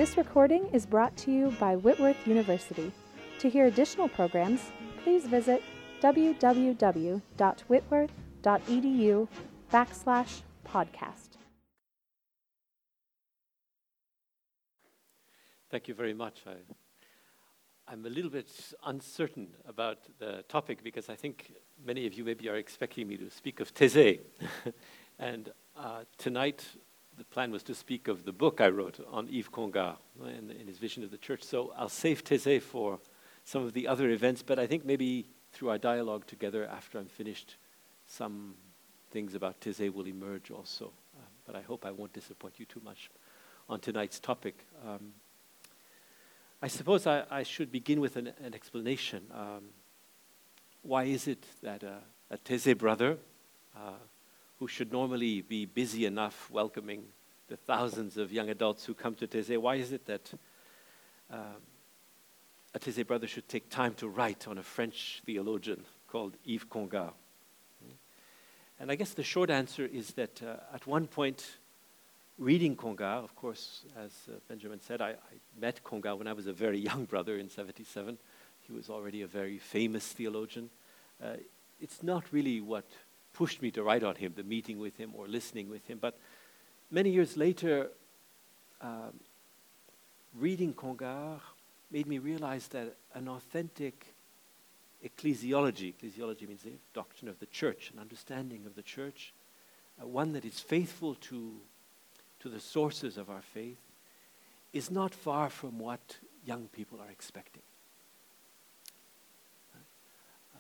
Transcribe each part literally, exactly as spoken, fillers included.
This recording is brought to you by Whitworth University. To hear additional programs, please visit www.whitworth.edu backslash podcast. Thank you very much. I, I'm a little bit uncertain about the topic because I think many of you maybe are expecting me to speak of Taizé. and uh, tonight, the plan was to speak of the book I wrote on Yves Congar in, in his vision of the church. So I'll save Taizé for some of the other events, but I think maybe through our dialogue together after I'm finished, some things about Taizé will emerge also. Uh, but I hope I won't disappoint you too much on tonight's topic. Um, I suppose I, I should begin with an, an explanation. Um, why is it that uh, a Taizé brother, uh, who should normally be busy enough welcoming the thousands of young adults who come to Taizé, why is it that um, a Taizé brother should take time to write on a French theologian called Yves Congar? And I guess the short answer is that uh, at one point, reading Congar, of course, as uh, Benjamin said, I, I met Congar when I was a very young brother in seventy-seven. He was already a very famous theologian. Uh, it's not really what pushed me to write on him, the meeting with him or listening with him. But many years later, um, reading Congar made me realize that an authentic ecclesiology, ecclesiology means the doctrine of the church, an understanding of the church, uh, one that is faithful to to the sources of our faith, is not far from what young people are expecting. Uh,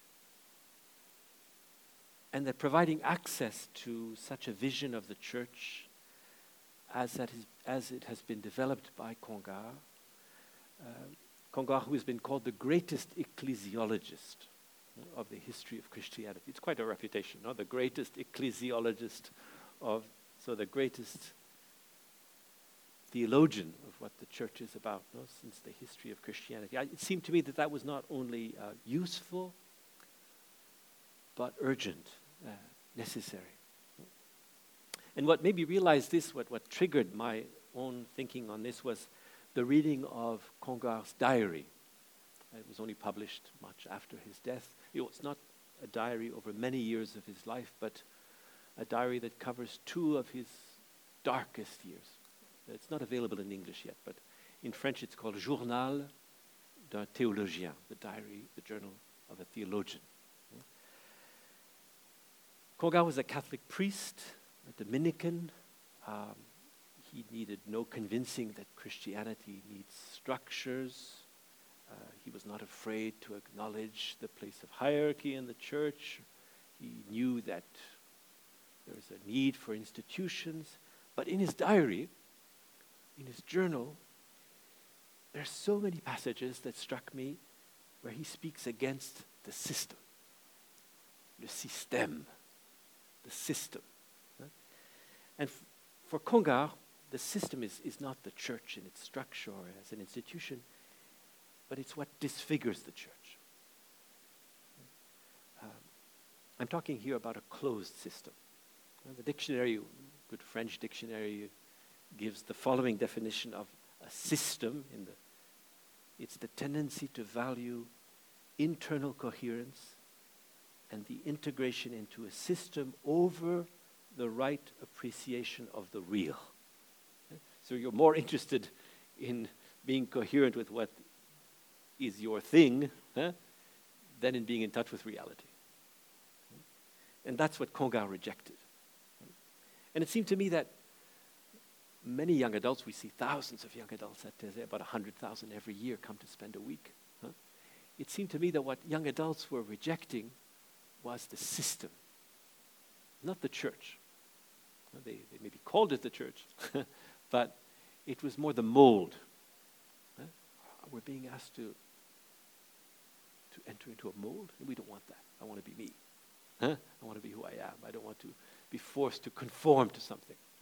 and that providing access to such a vision of the church as, that is, as it has been developed by Congar, uh, Congar, who has been called the greatest ecclesiologist of the history of Christianity. It's quite a reputation, no? The greatest ecclesiologist of So the greatest theologian of what the church is about, no, since the history of Christianity. I, it seemed to me that that was not only uh, useful, but urgent, uh, necessary. And what made me realize this, what, what triggered my own thinking on this, was the reading of Congar's diary. It was only published much after his death. You know, it's not a diary over many years of his life, but a diary that covers two of his darkest years. It's not available in English yet, but in French it's called Journal d'un théologien, the diary, the journal of a theologian. Congar was a Catholic priest, a Dominican. Um, he needed no convincing that Christianity needs structures. Uh, he was not afraid to acknowledge the place of hierarchy in the church. He knew that there is a need for institutions. But in his diary, in his journal, there are so many passages that struck me where he speaks against the system. Le système. The system. And f- for Congar, the system is, is not the church in its structure or as an institution, but it's what disfigures the church. Um, I'm talking here about a closed system. The dictionary, good French dictionary, gives the following definition of a system. In the, it's the tendency to value internal coherence and the integration into a system over the right appreciation of the real. So you're more interested in being coherent with what is your thing huh, than in being in touch with reality. And that's what Congar rejected. And it seemed to me that many young adults, we see thousands of young adults at Taizé, about one hundred thousand every year come to spend a week. Huh? It seemed to me that what young adults were rejecting was the system, not the church. Well, they, they maybe called it the church, but it was more the mold. Huh? We're being asked to, to enter into a mold, and we don't want that. I want to be me. Huh? I want to be who I am. I don't want to be forced to conform to something. Hmm?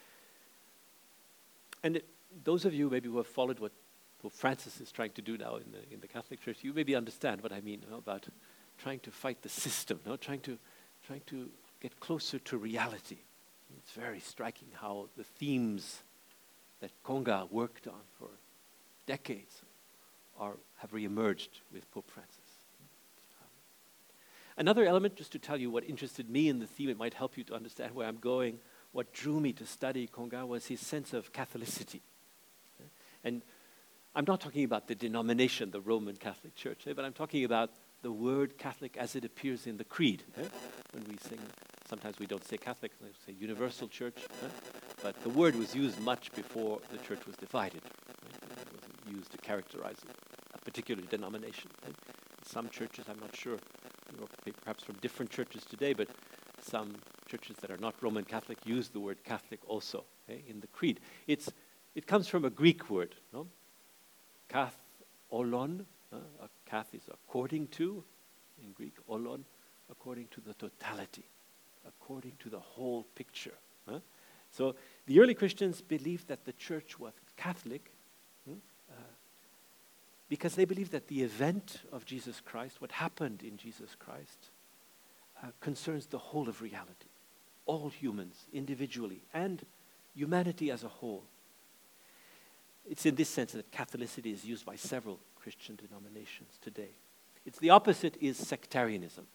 And it, those of you maybe who have followed what Pope Francis is trying to do now in the in the Catholic Church, you maybe understand what I mean, you know, about trying to fight the system, you know, trying to trying to get closer to reality. It's very striking how the themes that Congar worked on for decades are, have reemerged with Pope Francis. Um, another element, just to tell you what interested me in the theme, it might help you to understand where I'm going, what drew me to study Congar was his sense of Catholicity. And I'm not talking about the denomination, the Roman Catholic Church, eh, but I'm talking about the word Catholic as it appears in the creed. Eh? When we sing, sometimes we don't say Catholic, we say Universal Church, eh? But the word was used much before the church was divided. Right? It wasn't used to characterize a particular denomination. Eh? Some churches, I'm not sure, you know, perhaps from different churches today, but some churches that are not Roman Catholic use the word Catholic also eh, in the creed. It's, it comes from a Greek word, no? Kath olon, uh, a kath is according to, in Greek, olon, according to the totality, according to the whole picture. Huh? So the early Christians believed that the church was Catholic hmm, uh, because they believed that the event of Jesus Christ, what happened in Jesus Christ, uh, concerns the whole of reality, all humans individually and humanity as a whole. It's in this sense that Catholicity is used by several Christian denominations today. It's the opposite is sectarianism.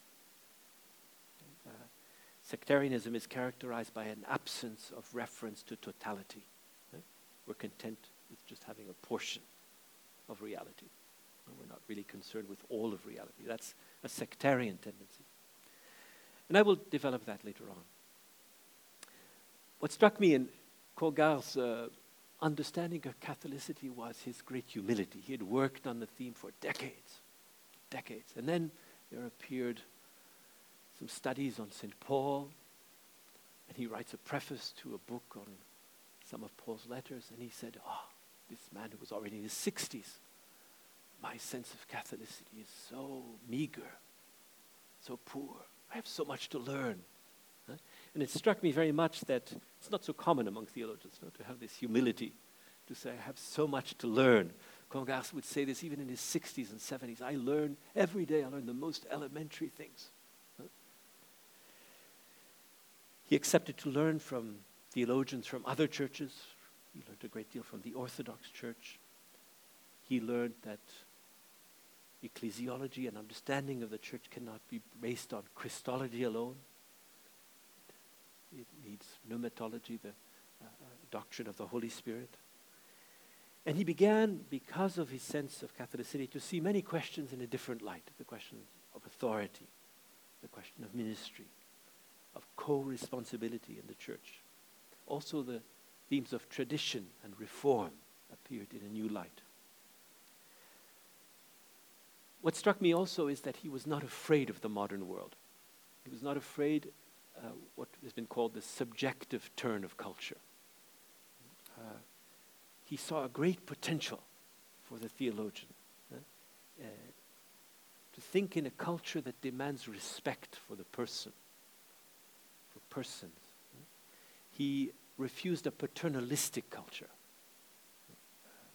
Uh, sectarianism is characterized by an absence of reference to totality. Right? We're content with just having a portion of reality. And we're not really concerned with all of reality. That's a sectarian tendency. And I will develop that later on. What struck me in Congar's uh, understanding of Catholicity was his great humility. He had worked on the theme for decades, decades. And then there appeared some studies on Saint Paul, and he writes a preface to a book on some of Paul's letters, and he said, oh, this man who was already in his sixties, my sense of Catholicity is so meager, so poor. I have so much to learn. Huh? And it struck me very much that it's not so common among theologians no, to have this humility, to say, I have so much to learn. Congar would say this even in his sixties and seventies. I learn, every day I learn the most elementary things. Huh? He accepted to learn from theologians from other churches. He learned a great deal from the Orthodox Church. He learned that ecclesiology and understanding of the church cannot be based on Christology alone. It needs pneumatology, the uh, doctrine of the Holy Spirit. And he began, because of his sense of Catholicity, to see many questions in a different light. The question of authority, the question of ministry, of co-responsibility in the church. Also the themes of tradition and reform appeared in a new light. What struck me also is that he was not afraid of the modern world. He was not afraid Uh, what has been called the subjective turn of culture. Uh, he saw a great potential for the theologian uh, uh, to think in a culture that demands respect for the person, for persons. Uh, he refused a paternalistic culture. Uh,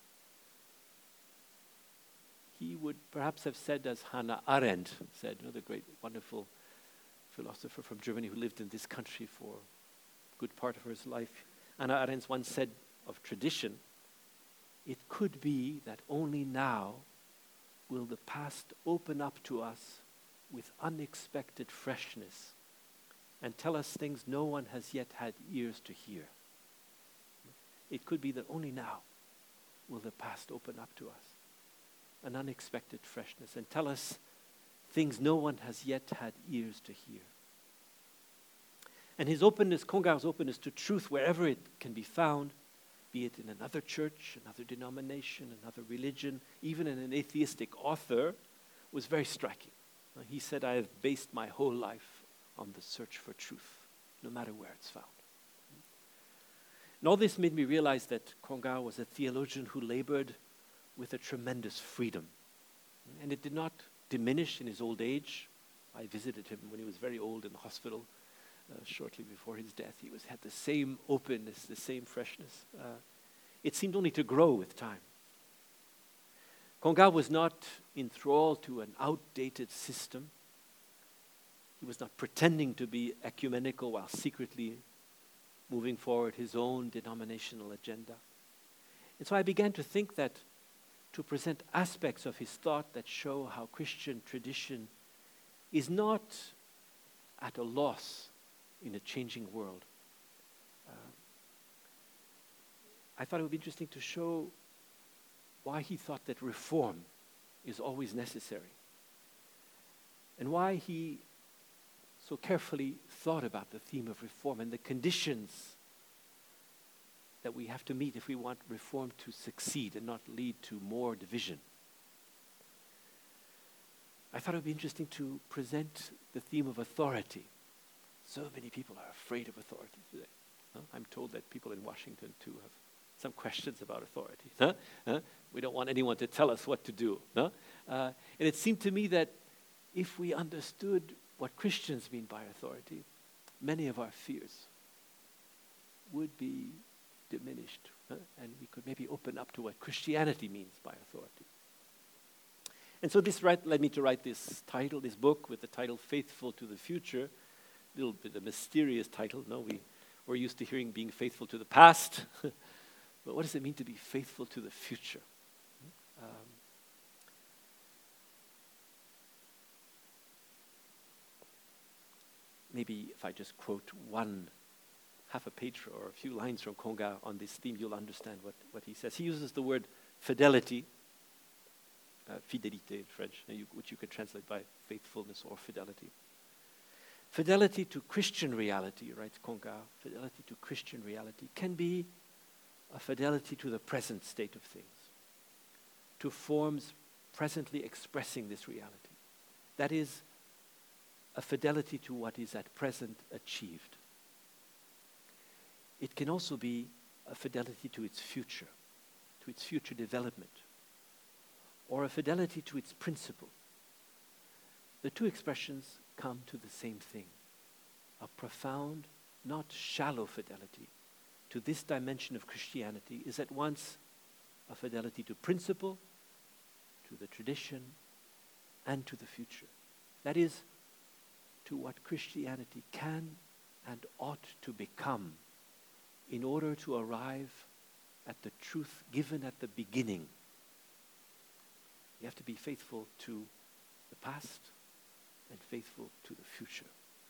he would perhaps have said, as Hannah Arendt said, you know, the great, wonderful philosopher from Germany who lived in this country for a good part of his life. Hannah Arendt once said of tradition, it could be that only now will the past open up to us with unexpected freshness and tell us things no one has yet had ears to hear. It could be that only now will the past open up to us, an unexpected freshness, and tell us things no one has yet had ears to hear. And his openness, Congar's openness to truth wherever it can be found, be it in another church, another denomination, another religion, even in an atheistic author, was very striking. Uh, he said, I have based my whole life on the search for truth, no matter where it's found. And all this made me realize that Congar was a theologian who labored with a tremendous freedom. And it did not diminish in his old age. I visited him when he was very old in the hospital, uh, shortly before his death. He was had the same openness, the same freshness. Uh, it seemed only to grow with time. Congar was not enthralled to an outdated system. He was not pretending to be ecumenical while secretly moving forward his own denominational agenda. And so I began to think that to present aspects of his thought that show how Christian tradition is not at a loss in a changing world. Uh, I thought it would be interesting to show why he thought that reform is always necessary, and why he so carefully thought about the theme of reform and the conditions that we have to meet if we want reform to succeed and not lead to more division. I thought it would be interesting to present the theme of authority. So many people are afraid of authority today. Huh? I'm told that people in Washington too have some questions about authority. Huh? Huh? We don't want anyone to tell us what to do. Huh? Uh, and it seemed to me that if we understood what Christians mean by authority, many of our fears would be diminished, huh? And we could maybe open up to what Christianity means by authority. And so this right, led me to write this title, this book with the title Faithful to the Future, a little bit of a mysterious title. No, we, we're used to hearing being faithful to the past, but what does it mean to be faithful to the future? Um, maybe if I just quote one half a page or a few lines from Congar on this theme, you'll understand what, what he says. He uses the word fidelity, uh, fidélité in French, you, which you could translate by faithfulness or fidelity. Fidelity to Christian reality, writes Congar, fidelity to Christian reality can be a fidelity to the present state of things, to forms presently expressing this reality. That is, a fidelity to what is at present achieved. It can also be a fidelity to its future, to its future development, or a fidelity to its principle. The two expressions come to the same thing, a profound, not shallow fidelity to this dimension of Christianity is at once a fidelity to principle, to the tradition, and to the future. That is, to what Christianity can and ought to become in order to arrive at the truth given at the beginning. You have to be faithful to the past and faithful to the future.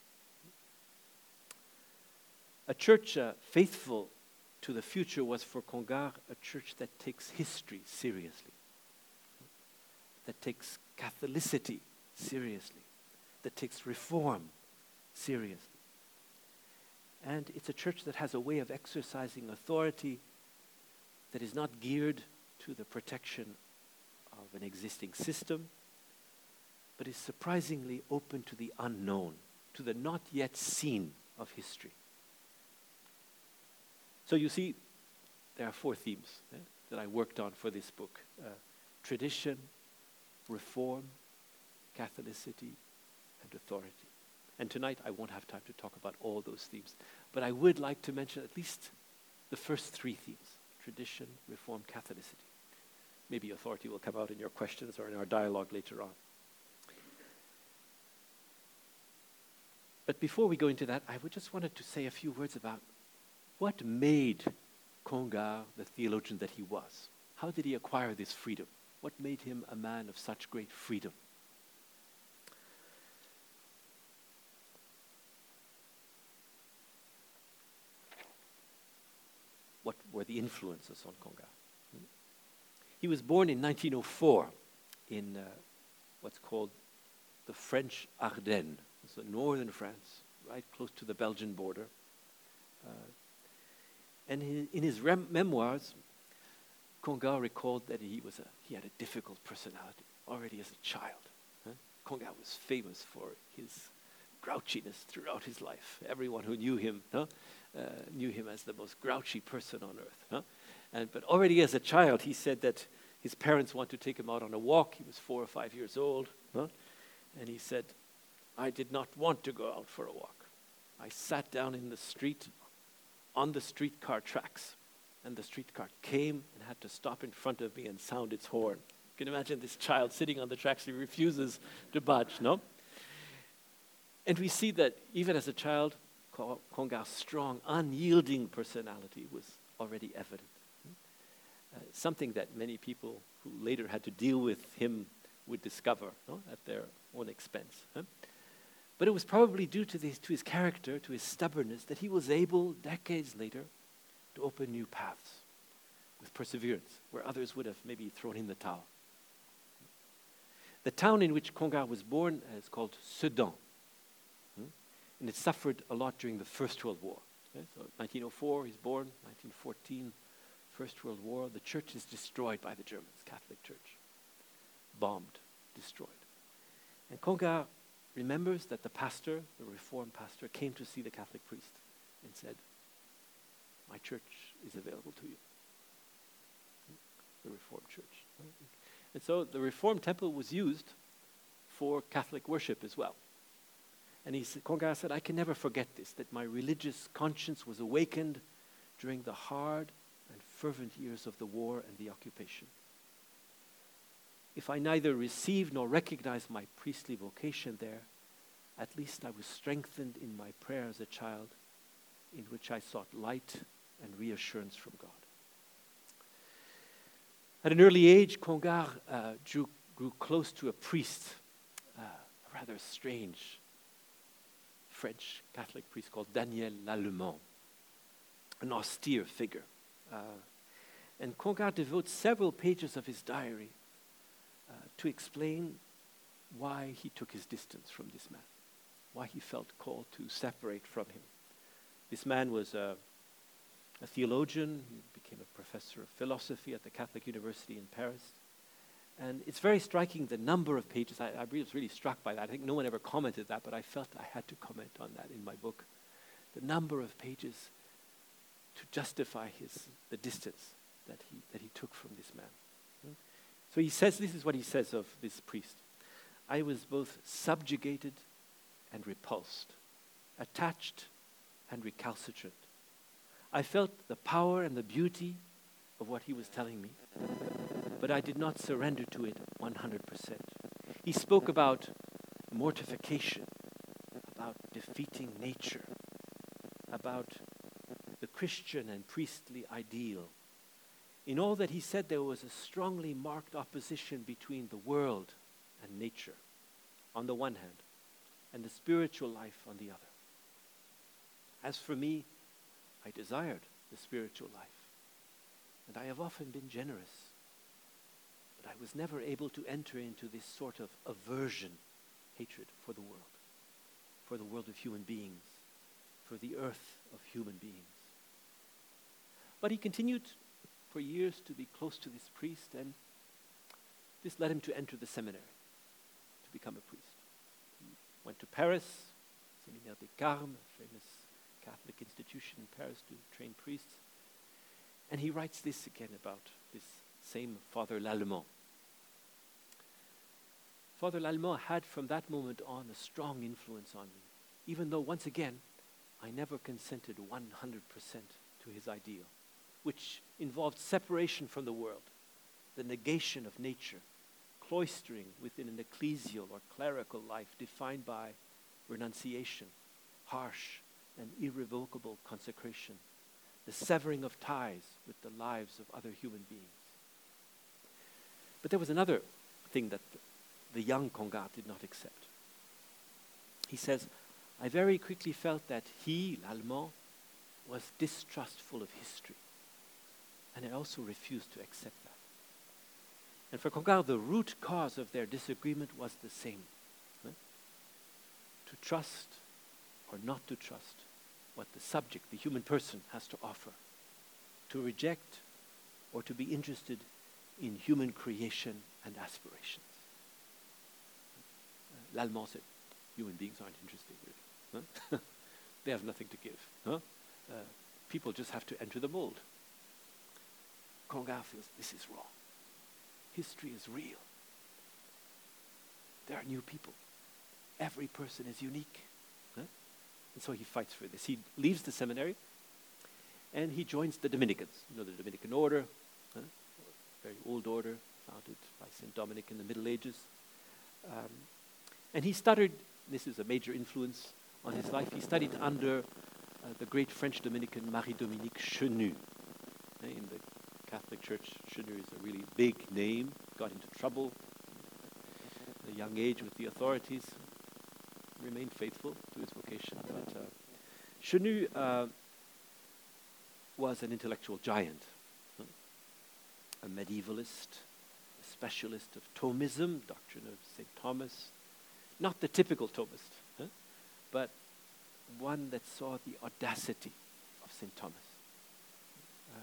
A church uh, faithful to the future was for Congar a church that takes history seriously, that takes Catholicity seriously, that takes reform seriously. And it's a church that has a way of exercising authority that is not geared to the protection of an existing system, but is surprisingly open to the unknown, to the not yet seen of history. So you see, there are four themes eh, that I worked on for this book. Uh, tradition, reform, Catholicity, and authority. And tonight I won't have time to talk about all those themes, but I would like to mention at least the first three themes: tradition, reform, Catholicity. Maybe authority will come out in your questions or in our dialogue later on. But before we go into that, I would just wanted to say a few words about what made Congar the theologian that he was. How did he acquire this freedom? What made him a man of such great freedom? What were the influences on Congar? Hmm? He was born in nineteen oh four in uh, what's called the French Ardennes. So northern France, right close to the Belgian border. Uh, and in, in his rem- memoirs, Congar recalled that he was a, he had a difficult personality already as a child. Huh? Congar was famous for his grouchiness throughout his life. Everyone who knew him huh, uh, knew him as the most grouchy person on earth. Huh? And but already as a child, he said that his parents wanted to take him out on a walk. He was four or five years old, huh? And he said, "I did not want to go out for a walk. I sat down in the street, on the streetcar tracks, and the streetcar came and had to stop in front of me and sound its horn." You can imagine this child sitting on the tracks. He refuses to budge, no? And we see that even as a child, Con- Congar's strong, unyielding personality was already evident. Uh, something that many people who later had to deal with him would discover, no, at their own expense. Huh? But it was probably due to, this, to his character, to his stubbornness, that he was able, decades later, to open new paths with perseverance, where others would have maybe thrown in the towel. The town in which Congar was born is called Sedan, hmm? and it suffered a lot during the First World War. Okay? So nineteen oh four, he's born, nineteen fourteen, First World War, the church is destroyed by the Germans, Catholic Church. Bombed, destroyed. And Congar remembers that the pastor, the Reformed pastor, came to see the Catholic priest and said, my church is available to you. The Reformed church. And so the Reformed temple was used for Catholic worship as well. And he said, Congar said, I can never forget this, that my religious conscience was awakened during the hard and fervent years of the war and the occupation. If I neither received nor recognized my priestly vocation there, at least I was strengthened in my prayer as a child, in which I sought light and reassurance from God. At an early age, Congar uh, drew, grew close to a priest, uh, a rather strange French Catholic priest called Daniel Lallemand, an austere figure. Uh, and Congar devotes several pages of his diary uh, to explain why he took his distance from this man, why he felt called to separate from him. This man was a, a theologian. He became a professor of philosophy at the Catholic University in Paris. And it's very striking, the number of pages. I, I was really struck by that. I think no one ever commented that, but I felt I had to comment on that in my book. The number of pages to justify his the distance that he that he took from this man. Hmm? So he says, this is what he says of this priest. I was both subjugated and repulsed, attached and recalcitrant. I felt the power and the beauty of what he was telling me, but I did not surrender to it one hundred percent. He spoke about mortification, about defeating nature, about the Christian and priestly ideal. In all that he said, there was a strongly marked opposition between the world and nature on the one hand, and the spiritual life on the other. As for me, I desired the spiritual life, and I have often been generous, but I was never able to enter into this sort of aversion, hatred for the world, for the world of human beings, for the earth of human beings. But he continued for years to be close to this priest, and this led him to enter the seminary, to become a priest. He went to Paris, Séminaire des Carmes, a famous Catholic institution in Paris to train priests. And he writes this again about this same Father Lallemand. Father Lallemand had from that moment on a strong influence on me, even though once again I never consented one hundred percent to his ideal, which involved separation from the world, the negation of nature, cloistering within an ecclesial or clerical life defined by renunciation, harsh and irrevocable consecration, the severing of ties with the lives of other human beings. But there was another thing that the young Congar did not accept. He says, I very quickly felt that he, Lallemand, was distrustful of history, and I also refused to accept that. And for Congar, the root cause of their disagreement was the same. Right? To trust or not to trust what the subject, the human person, has to offer. To reject or to be interested in human creation and aspirations. Uh, Lallemand said, human beings aren't interested, really. Huh? They have nothing to give. Huh? Uh, people just have to enter the mold. Congar feels this is wrong. History is real. There are new people. Every person is unique. Huh? And so he fights for this. He leaves the seminary and he joins the Dominicans. You know, the Dominican order, huh? Very old order, founded by Saint Dominic in the Middle Ages. Um, and he studied, this is a major influence on his life, he studied under uh, the great French Dominican Marie-Dominique Chenu. Uh, in the Catholic Church, Chenu is a really big name, got into trouble at a young age with the authorities, remained faithful to his vocation. But uh, Chenu uh, was an intellectual giant, huh? A medievalist, a specialist of Thomism, doctrine of Saint Thomas, not the typical Thomist, huh? But one that saw the audacity of Saint Thomas. Uh,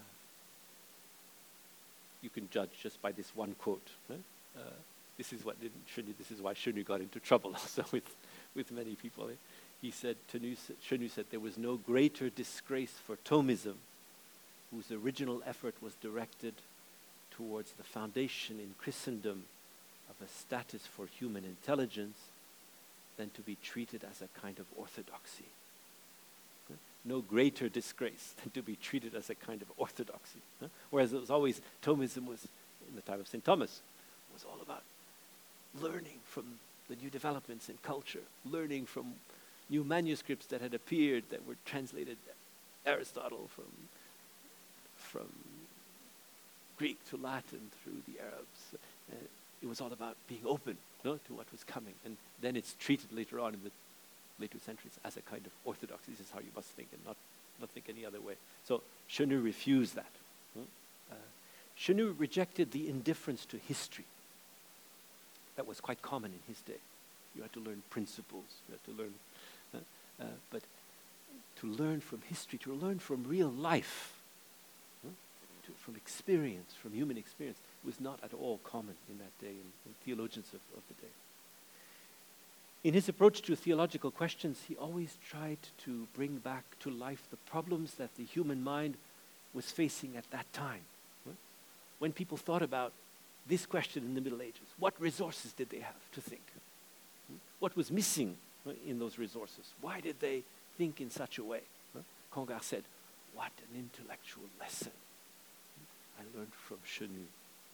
you can judge just by this one quote. Huh? Uh, this is what didn't Chenu, this is why Chenu got into trouble also with, with many people. He said, Chenu said, there was no greater disgrace for Thomism, whose original effort was directed towards the foundation in Christendom of a status for human intelligence, than to be treated as a kind of orthodoxy. Huh? No greater disgrace than to be treated as a kind of orthodoxy. Huh? Whereas it was always, Thomism was, in the time of Saint Thomas, was all about learning from the new developments in culture, learning from new manuscripts that had appeared that were translated Aristotle from, from Greek to Latin through the Arabs. Uh, it was all about being open, no, to what was coming. And then it's treated later on in the later centuries as a kind of orthodoxy. This is how you must think and not, not think any other way. So Chenu refused that. Hmm? Uh, Chenu rejected the indifference to history that was quite common in his day. You had to learn principles, you had to learn, uh, uh, but to learn from history, to learn from real life, huh? to, from experience, from human experience, was not at all common in that day, in, in theologians of, of the day. In his approach to theological questions, he always tried to bring back to life the problems that the human mind was facing at that time. Right? When people thought about this question in the Middle Ages, what resources did they have to think? What was missing, right, in those resources? Why did they think in such a way? Right? Congar said, what an intellectual lesson I learned from Chenu.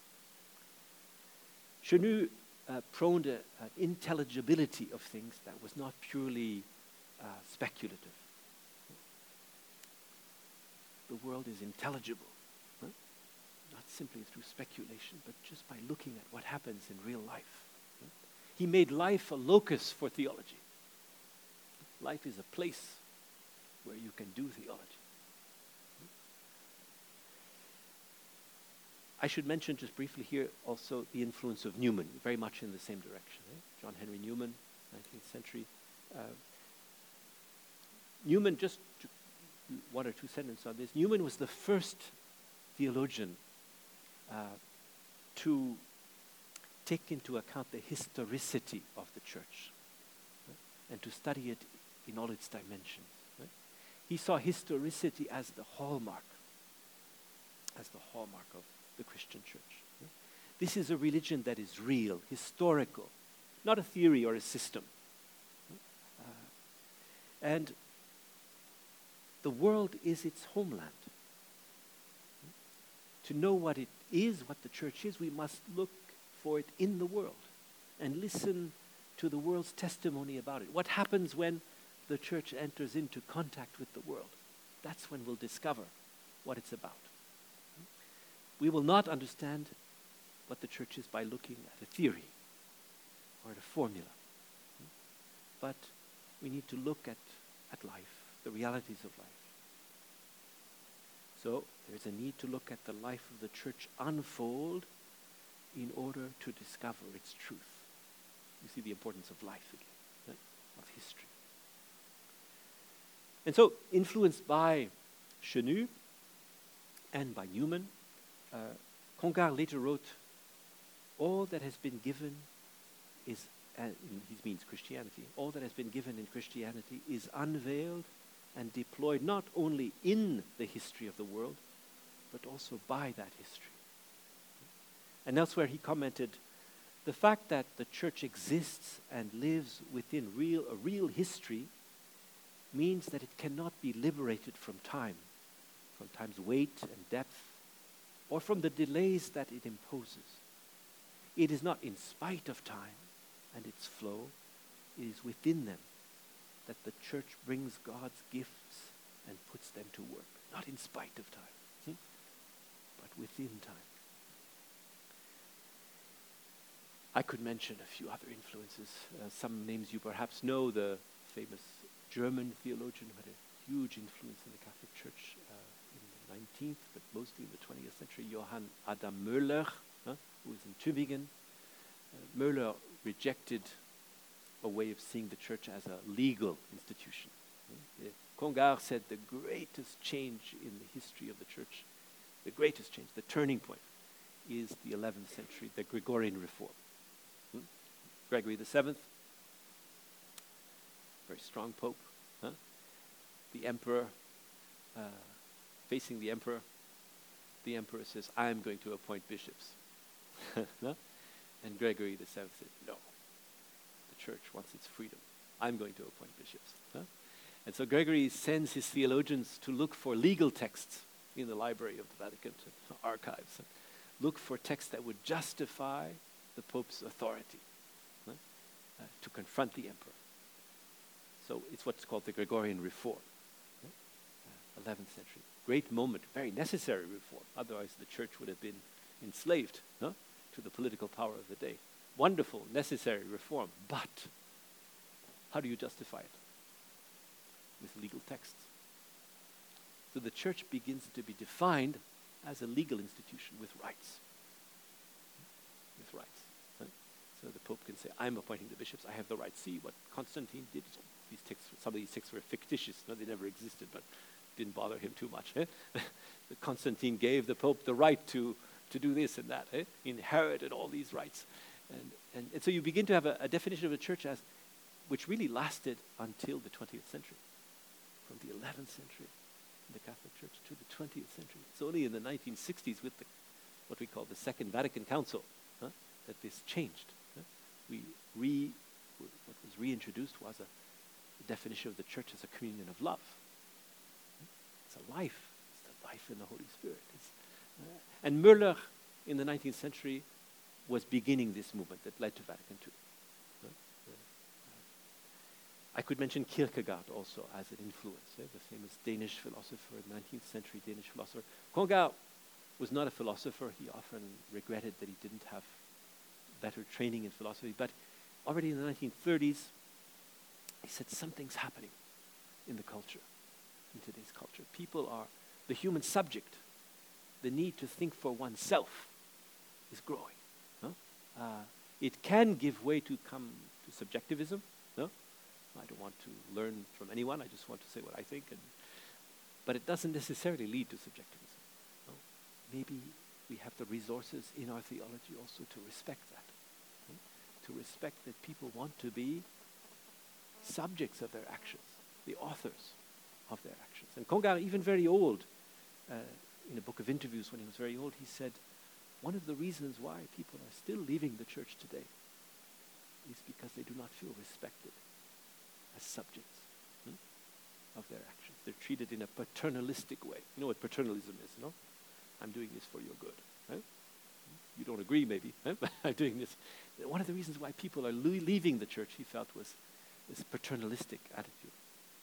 Chenu uh, prone to uh, intelligibility of things that was not purely uh, speculative. The world is intelligible, huh? Not simply through speculation, but just by looking at what happens in real life. Huh? He made life a locus for theology. Life is a place where you can do theology. I should mention just briefly here also the influence of Newman, very much in the same direction. Right? John Henry Newman, nineteenth century. Uh, Newman, just one or two sentences on this. Newman was the first theologian uh, to take into account the historicity of the church, right? And to study it in all its dimensions. Right? He saw historicity as the hallmark, as the hallmark of the Christian church. Right? This is a religion that is real, historical, not a theory or a system. Uh, and the world is its homeland. To know what it is, what the church is, we must look for it in the world and listen to the world's testimony about it. What happens when the church enters into contact with the world? That's when we'll discover what it's about. We will not understand what the church is by looking at a theory or at a formula. But we need to look at, at life, the realities of life. So there's a need to look at the life of the church unfold in order to discover its truth. You see the importance of life again, right? Of history. And so, influenced by Chenu and by Newman, uh, Congar later wrote, all that has been given is, uh, he means Christianity, all that has been given in Christianity is unveiled and deployed not only in the history of the world, but also by that history. And elsewhere he commented, the fact that the church exists and lives within real, a real history means that it cannot be liberated from time, from time's weight and depth, or from the delays that it imposes. It is not in spite of time and its flow, it is within them that the church brings God's gifts them to work, not in spite of time, hmm? but within time. I could mention a few other influences. Uh, some names you perhaps know, the famous German theologian who had a huge influence in the Catholic Church uh, in the nineteenth, but mostly in the twentieth century, Johann Adam Möller, huh, who was in Tübingen. Uh, Möller rejected a way of seeing the church as a legal institution. Uh, Congar said the greatest change in the history of the church, the greatest change, the turning point, is the eleventh century, the Gregorian reform. Hmm? Gregory the Seventh, very strong pope. Huh? The emperor, uh, facing the emperor, the emperor says, I'm going to appoint bishops. No? And Gregory the Seventh said, no, the church wants its freedom. I'm going to appoint bishops. Huh? And so Gregory sends his theologians to look for legal texts in the library of the Vatican archives. And look for texts that would justify the Pope's authority, huh? uh, to confront the emperor. So it's what's called the Gregorian reform, huh? uh, eleventh century. Great moment, very necessary reform. Otherwise the church would have been enslaved huh? to the political power of the day. Wonderful, necessary reform, but how do you justify it? With legal texts. So the church begins to be defined as a legal institution with rights. With rights. Right? So the Pope can say, I'm appointing the bishops, I have the right. See what Constantine did. These texts, some of these texts were fictitious. No, they never existed, but didn't bother him too much. Eh? Constantine gave the Pope the right to, to do this and that. Eh? He inherited all these rights. And, and, and so you begin to have a, a definition of the church as, which really lasted until the twentieth century. From the eleventh century in the Catholic Church to the twentieth century. It's only in the nineteen sixties with the, what we call the Second Vatican Council huh, that this changed. Huh? We re, what was reintroduced was a, a definition of the church as a communion of love. It's a life. It's the life in the Holy Spirit. It's, uh, and Möller in the nineteenth century was beginning this movement that led to Vatican Two. Huh? Uh, I could mention Kierkegaard also as an influence, eh? The famous Danish philosopher, nineteenth century Danish philosopher. Congar was not a philosopher. He often regretted that he didn't have better training in philosophy, but already in the nineteen thirties, he said something's happening in the culture, in today's culture. People are, the human subject, the need to think for oneself is growing. Huh? Uh, it can give way to come to subjectivism. No? I don't want to learn from anyone. I just want to say what I think. And, but it doesn't necessarily lead to subjectivism. No? Maybe we have the resources in our theology also to respect that. No? To respect that people want to be subjects of their actions, the authors of their actions. And Congar, even very old, uh, in a book of interviews when he was very old, he said, one of the reasons why people are still leaving the church today is because they do not feel respected as subjects hmm, of their actions. They're treated in a paternalistic way. You know what paternalism is, no? I'm doing this for your good. Right? You don't agree, maybe, right? But I'm doing this. One of the reasons why people are le- leaving the church, he felt, was this paternalistic attitude.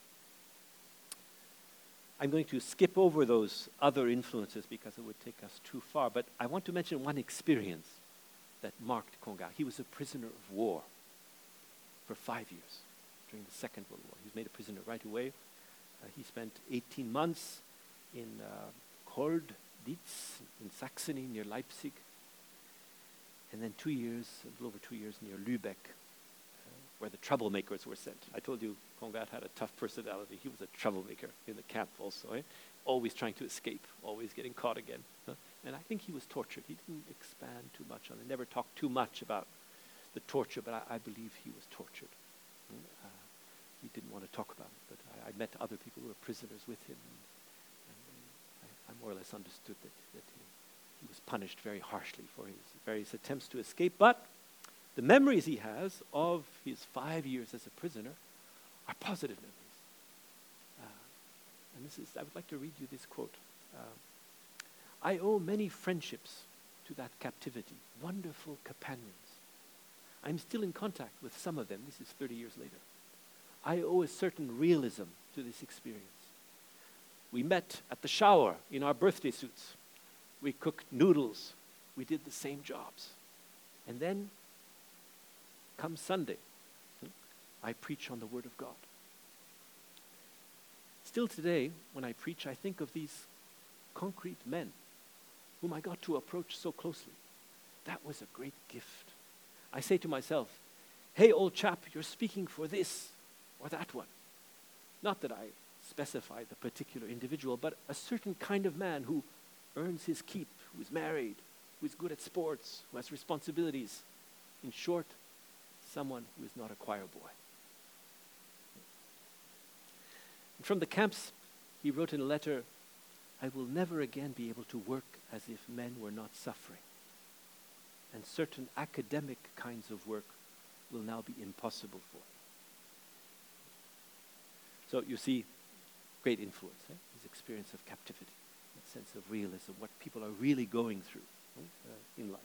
I'm going to skip over those other influences because it would take us too far, but I want to mention one experience that marked Congar. He was a prisoner of war for five years during the Second World War. He was made a prisoner right away. Uh, he spent eighteen months in uh, Kolditz in Saxony near Leipzig, and then two years, a little over two years near Lübeck, uh, where the troublemakers were sent. I told you Congar had a tough personality. He was a troublemaker in the camp also, eh? Always trying to escape, always getting caught again. Huh? And I think he was tortured. He didn't expand too much on it, never talked too much about the torture, but I, I believe he was tortured. Uh, he didn't want to talk about it, but I, I met other people who were prisoners with him, and, and I, I more or less understood that, that he, he was punished very harshly for his various attempts to escape. But the memories he has of his five years as a prisoner are positive memories. Uh, and this is, I would like to read you this quote. Uh, I owe many friendships to that captivity, wonderful companions. I'm still in contact with some of them. This is thirty years later. I owe a certain realism to this experience. We met at the shower in our birthday suits. We cooked noodles. We did the same jobs. And then, come Sunday, I preach on the Word of God. Still today, when I preach, I think of these concrete men whom I got to approach so closely. That was a great gift. I say to myself, hey, old chap, you're speaking for this or that one. Not that I specify the particular individual, but a certain kind of man who earns his keep, who is married, who is good at sports, who has responsibilities. In short, someone who is not a choir boy. And from the camps, he wrote in a letter, I will never again be able to work as if men were not suffering. And certain academic kinds of work will now be impossible for me. So you see, great influence, eh? His experience of captivity, that sense of realism, what people are really going through eh? uh, in life.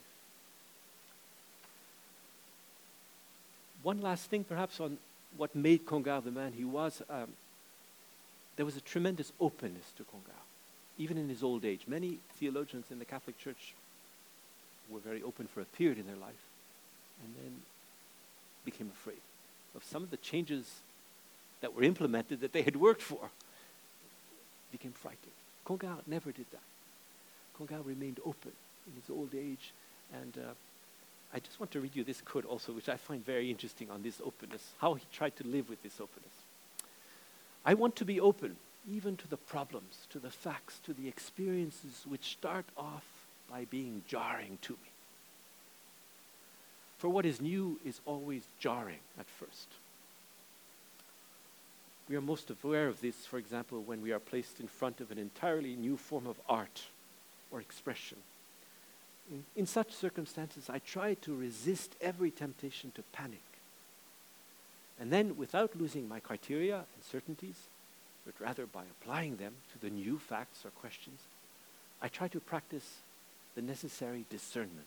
One last thing perhaps on what made Congal the man he was. Um, there was a tremendous openness to Congal, even in his old age. Many theologians in the Catholic Church were very open for a period in their life and then became afraid of some of the changes that were implemented that they had worked for. Became frightened. Congal never did that. Congal remained open in his old age, and uh, I just want to read you this quote also, which I find very interesting on this openness, how he tried to live with this openness. I want to be open, even to the problems, to the facts, to the experiences which start off by being jarring to me. For what is new is always jarring at first. We are most aware of this, for example, when we are placed in front of an entirely new form of art or expression. In, in such circumstances, I try to resist every temptation to panic. And then, without losing my criteria and certainties, but rather by applying them to the new facts or questions, I try to practice the necessary discernment.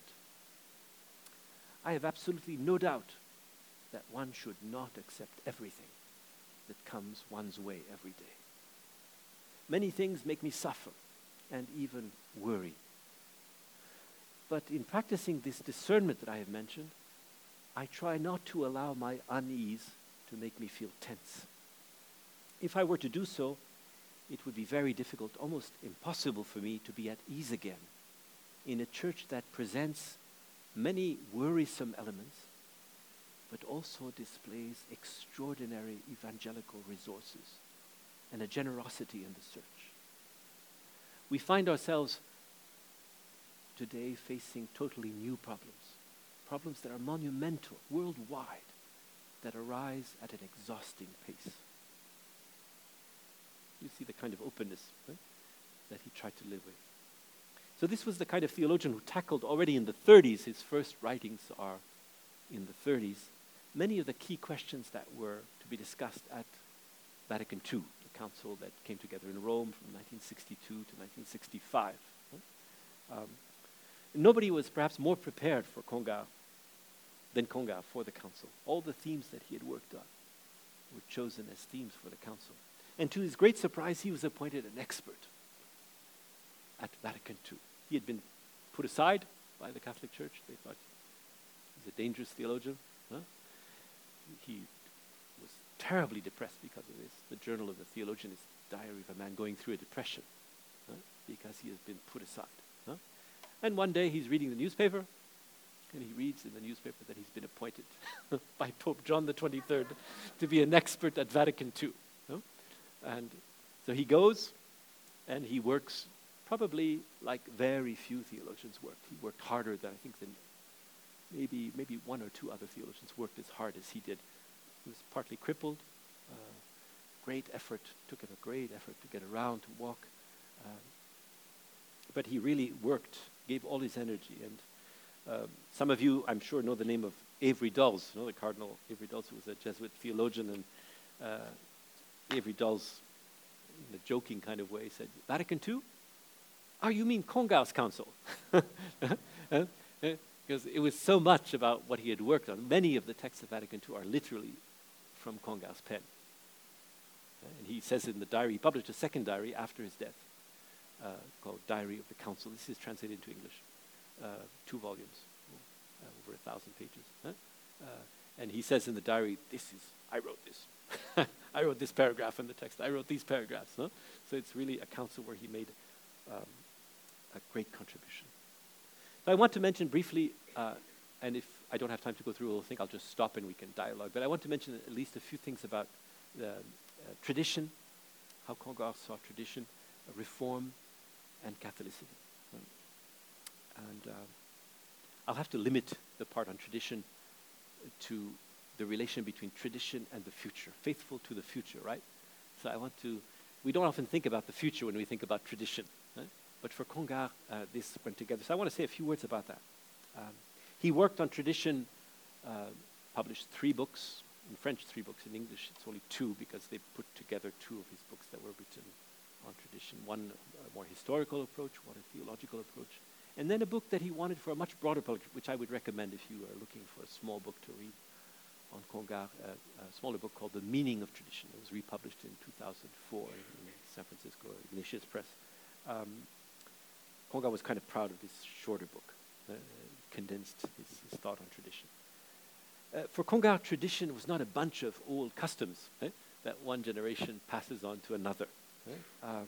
I have absolutely no doubt that one should not accept everything that comes one's way every day. Many things make me suffer and even worry. But in practicing this discernment that I have mentioned, I try not to allow my unease to make me feel tense. If I were to do so, it would be very difficult, almost impossible for me to be at ease again in a church that presents many worrisome elements, but also displays extraordinary evangelical resources and a generosity in the search. We find ourselves today facing totally new problems, problems that are monumental worldwide, that arise at an exhausting pace. You see the kind of openness right, that he tried to live with. So this was the kind of theologian who tackled already in the thirties, his first writings are in the thirties, many of the key questions that were to be discussed at Vatican Two, the council that came together in Rome from nineteen sixty-two to nineteen sixty-five. Um, nobody was perhaps more prepared for Congal than Congal for the council. All the themes that he had worked on were chosen as themes for the council. And to his great surprise, he was appointed an expert at Vatican Two. He had been put aside by the Catholic Church. They thought he's a dangerous theologian. Huh? He was terribly depressed because of this. The Journal of the Theologian is Diary of a Man Going Through a Depression huh? because he has been put aside. Huh? And one day he's reading the newspaper, and he reads in the newspaper that he's been appointed by Pope John the twenty-third to be an expert at Vatican Two. Huh? And so he goes, and he works probably like very few theologians worked. He worked harder than I think than maybe maybe one or two other theologians worked as hard as he did. He was partly crippled. Uh, great effort, took him a great effort to get around, to walk. Uh, but he really worked, gave all his energy. And uh, some of you, I'm sure, know the name of Avery Dulles, you know, the Cardinal Avery Dulles, who was a Jesuit theologian. And uh, Avery Dulles, in a joking kind of way, said, Vatican Two? Oh, you mean Congal's council? Because it was so much about what he had worked on. Many of the texts of Vatican Two are literally from Congal's pen. Uh, and he says in the diary, he published a second diary after his death uh, called Diary of the Council. This is translated into English, uh, two volumes, uh, over a thousand pages. Huh? Uh, and he says in the diary, this is, I wrote this. I wrote this paragraph in the text. I wrote these paragraphs. Huh? So it's really a council where he made um, a great contribution. So I want to mention briefly, uh, and if I don't have time to go through the whole thing, I'll just stop and we can dialogue. But I want to mention at least a few things about the uh, tradition, how Congar saw tradition, uh, reform, and Catholicity. Um, and uh, I'll have to limit the part on tradition to the relation between tradition and the future, faithful to the future, right? So I want to, we don't often think about the future when we think about tradition, right? But for Congar, uh, this went together. So I want to say a few words about that. Um, he worked on tradition, uh, published three books, in French three books, in English it's only two because they put together two of his books that were written on tradition. One a more historical approach, one a theological approach. And then a book that he wanted for a much broader public, which I would recommend if you are looking for a small book to read on Congar, uh, a smaller book called The Meaning of Tradition. It was republished in two thousand four in San Francisco, Ignatius Press. Um, Congar was kind of proud of this shorter book, uh, condensed his, his thought on tradition. Uh, for Congar, tradition was not a bunch of old customs eh, that one generation passes on to another. Eh? Um,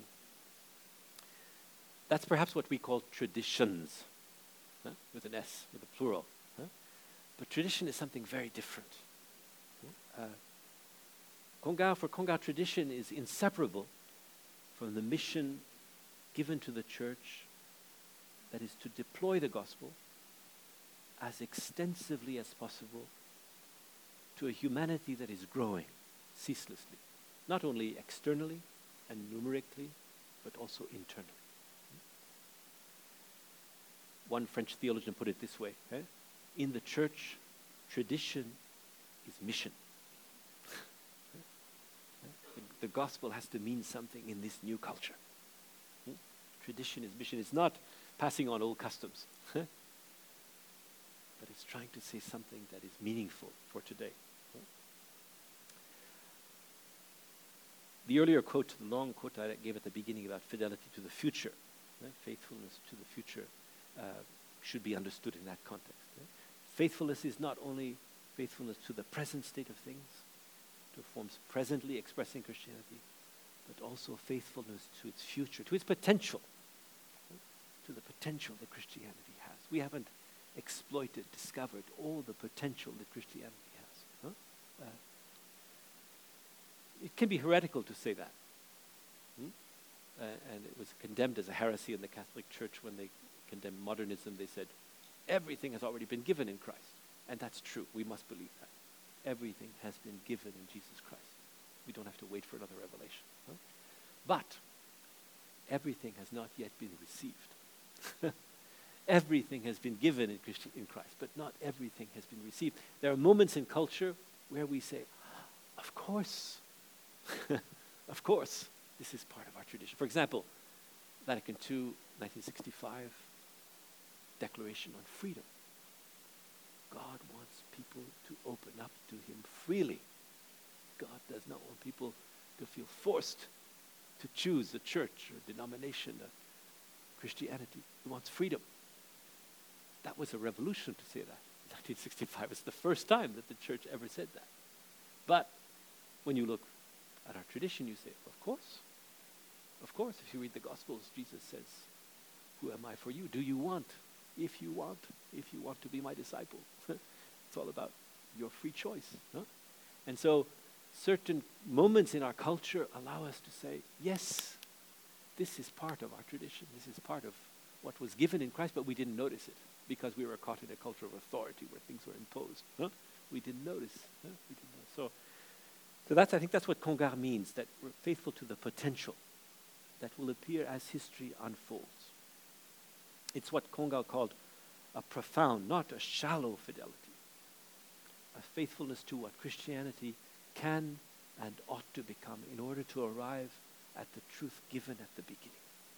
that's perhaps what we call traditions, eh, with an S, with a plural. Eh? But tradition is something very different. Uh, Congar, for Congar, tradition is inseparable from the mission given to the church, that is to deploy the gospel as extensively as possible to a humanity that is growing ceaselessly, not only externally and numerically, but also internally. One French theologian put it this way, eh? In the church, tradition is mission. The gospel has to mean something in this new culture. Hmm? Tradition is mission. It's not passing on old customs, but it's trying to say something that is meaningful for today. Hmm? The earlier quote, the long quote I gave at the beginning about fidelity to the future, eh? faithfulness to the future, uh, should be understood in that context. Eh? Faithfulness is not only faithfulness to the present state of things, to forms presently expressing Christianity, but also faithfulness to its future, to its potential, to the potential that Christianity has. We haven't exploited, discovered all the potential that Christianity has. Huh? Uh, it can be heretical to say that. Hmm? Uh, and it was condemned as a heresy in the Catholic Church when they condemned modernism. They said, everything has already been given in Christ. And that's true. We must believe that. Everything has been given in Jesus Christ. We don't have to wait for another revelation. Huh? But everything has not yet been received. Everything has been given in, Christi- in Christ, but not everything has been received. There are moments in culture where we say, of course, of course, this is part of our tradition. For example, Vatican the Second, nineteen sixty-five, Declaration on Freedom. God wants people to open up to him freely. God does not want people to feel forced to choose a church or denomination, a Christianity. He wants freedom. That was a revolution to say that. nineteen sixty-five was the first time that the church ever said that. But when you look at our tradition, you say, of course. Of course, if you read the Gospels, Jesus says, who am I for you? Do you want? If you want, if you want to be my disciple. It's all about your free choice. Huh? And so certain moments in our culture allow us to say, yes, this is part of our tradition. This is part of what was given in Christ, but we didn't notice it because we were caught in a culture of authority where things were imposed. Huh? We didn't notice. Huh? We didn't know. So, so that's, I think that's what Congar means, that we're faithful to the potential that will appear as history unfolds. It's what Congar called a profound, not a shallow fidelity, a faithfulness to what Christianity can and ought to become in order to arrive at the truth given at the beginning.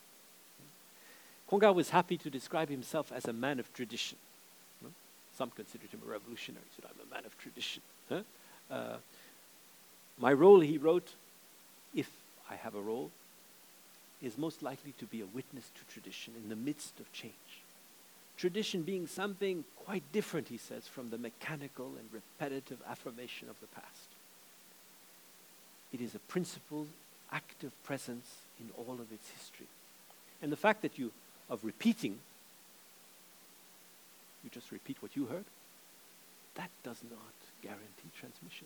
Congar was happy to describe himself as a man of tradition. Some considered him a revolutionary. He said, I'm a man of tradition. Huh? Uh, my role, he wrote, if I have a role, is most likely to be a witness to tradition in the midst of change. Tradition being something quite different, he says, from the mechanical and repetitive affirmation of the past. It is a principled, active presence in all of its history. And the fact that you, of repeating, you just repeat what you heard, that does not guarantee transmission.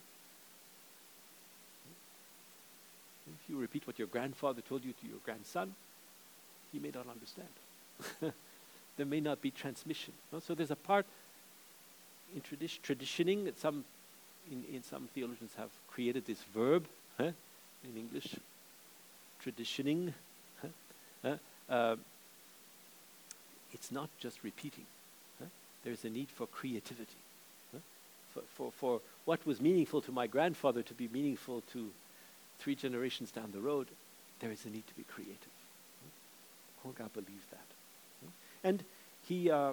If you repeat what your grandfather told you to your grandson, he may not understand. There may not be transmission. No? So there's a part in tradi- traditioning that some, in, in some theologians have created this verb huh, in English, traditioning. Huh, huh, uh, it's not just repeating. Huh? There's a need for creativity. Huh? For, for, for what was meaningful to my grandfather to be meaningful to three generations down the road, there is a need to be creative. Congar believes that. And he, uh,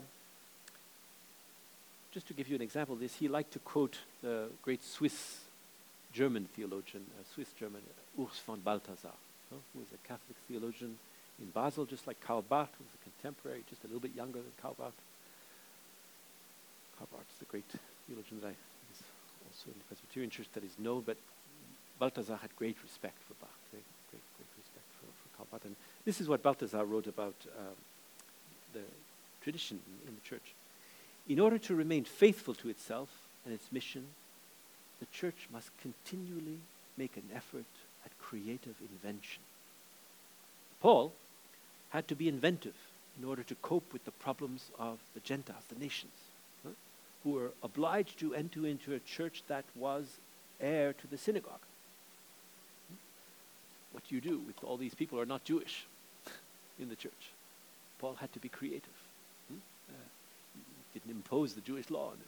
just to give you an example of this, he liked to quote the great Swiss German theologian, uh, Swiss German, uh, Urs von Balthasar, uh, who was a Catholic theologian in Basel, just like Karl Barth, who was a contemporary, just a little bit younger than Karl Barth. Karl Barth is the great theologian that I is also in the Presbyterian Church that is known, but Balthasar had great respect for Barth, great, great, great respect for, for Karl Barth. And this is what Balthasar wrote about um, the tradition in, in the church. In order to remain faithful to itself and its mission, the church must continually make an effort at creative invention. Paul had to be inventive in order to cope with the problems of the Gentiles, the nations, huh, who were obliged to enter into a church that was heir to the synagogue. What do you do with all these people who are not Jewish in the church? Paul had to be creative. Hmm? Uh, he didn't impose the Jewish law on it.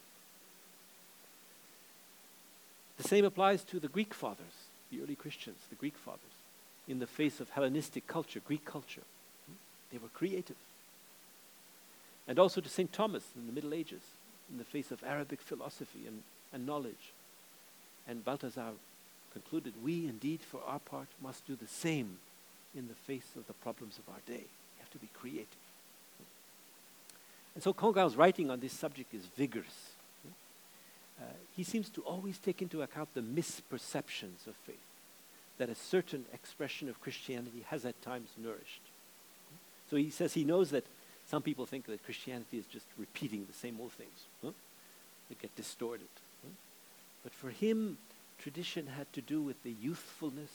The same applies to the Greek fathers, the early Christians, the Greek fathers. In the face of Hellenistic culture, Greek culture, hmm? they were creative. And also to Saint Thomas in the Middle Ages, in the face of Arabic philosophy and, and knowledge. And Balthasar concluded, we indeed, for our part, must do the same in the face of the problems of our day. We have to be creative. And so Congar's writing on this subject is vigorous. Uh, he seems to always take into account the misperceptions of faith that a certain expression of Christianity has at times nourished. So he says he knows that some people think that Christianity is just repeating the same old things. Huh? They get distorted. Huh? But for him, tradition had to do with the youthfulness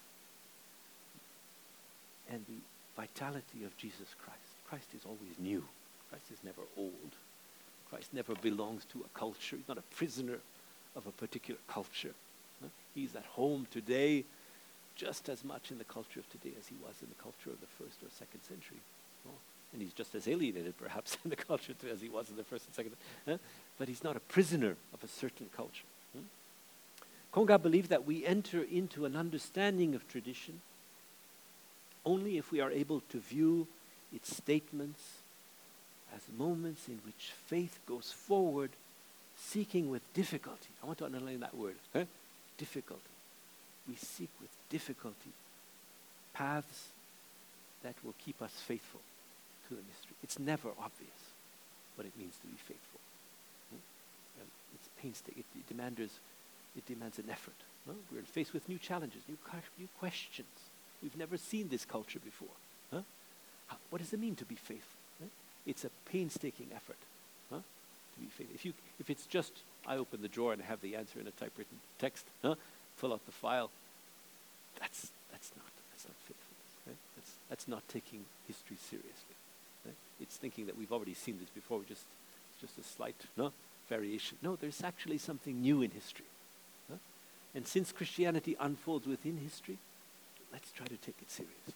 and the vitality of Jesus Christ. Christ is always new. Christ is never old. Christ never belongs to a culture. He's not a prisoner of a particular culture. Huh? He's at home today just as much in the culture of today as he was in the culture of the first or second century. Oh, and he's just as alienated perhaps in the culture today as he was in the first and second. Huh? But he's not a prisoner of a certain culture. Hmm? Congar believed that we enter into an understanding of tradition only if we are able to view its statements as moments in which faith goes forward, seeking with difficulty. I want to underline that word, huh? difficulty. We seek with difficulty paths that will keep us faithful to the mystery. It's never obvious what it means to be faithful. Hmm? Um, it's painstaking. It, it, demands, it demands an effort. Huh? We're faced with new challenges, new, new questions. We've never seen this culture before. Huh? How, what does it mean to be faithful? Right? It's a painstaking effort huh? to be faithful. If, you, if it's just, I open the drawer and have the answer in a typewritten text, huh? fill out the file, that's, that's, not, that's not faithfulness. Right? That's, that's not taking history seriously. Right? It's thinking that we've already seen this before, we just, it's just a slight no, variation. No, there's actually something new in history. Huh? And since Christianity unfolds within history, let's try to take it seriously.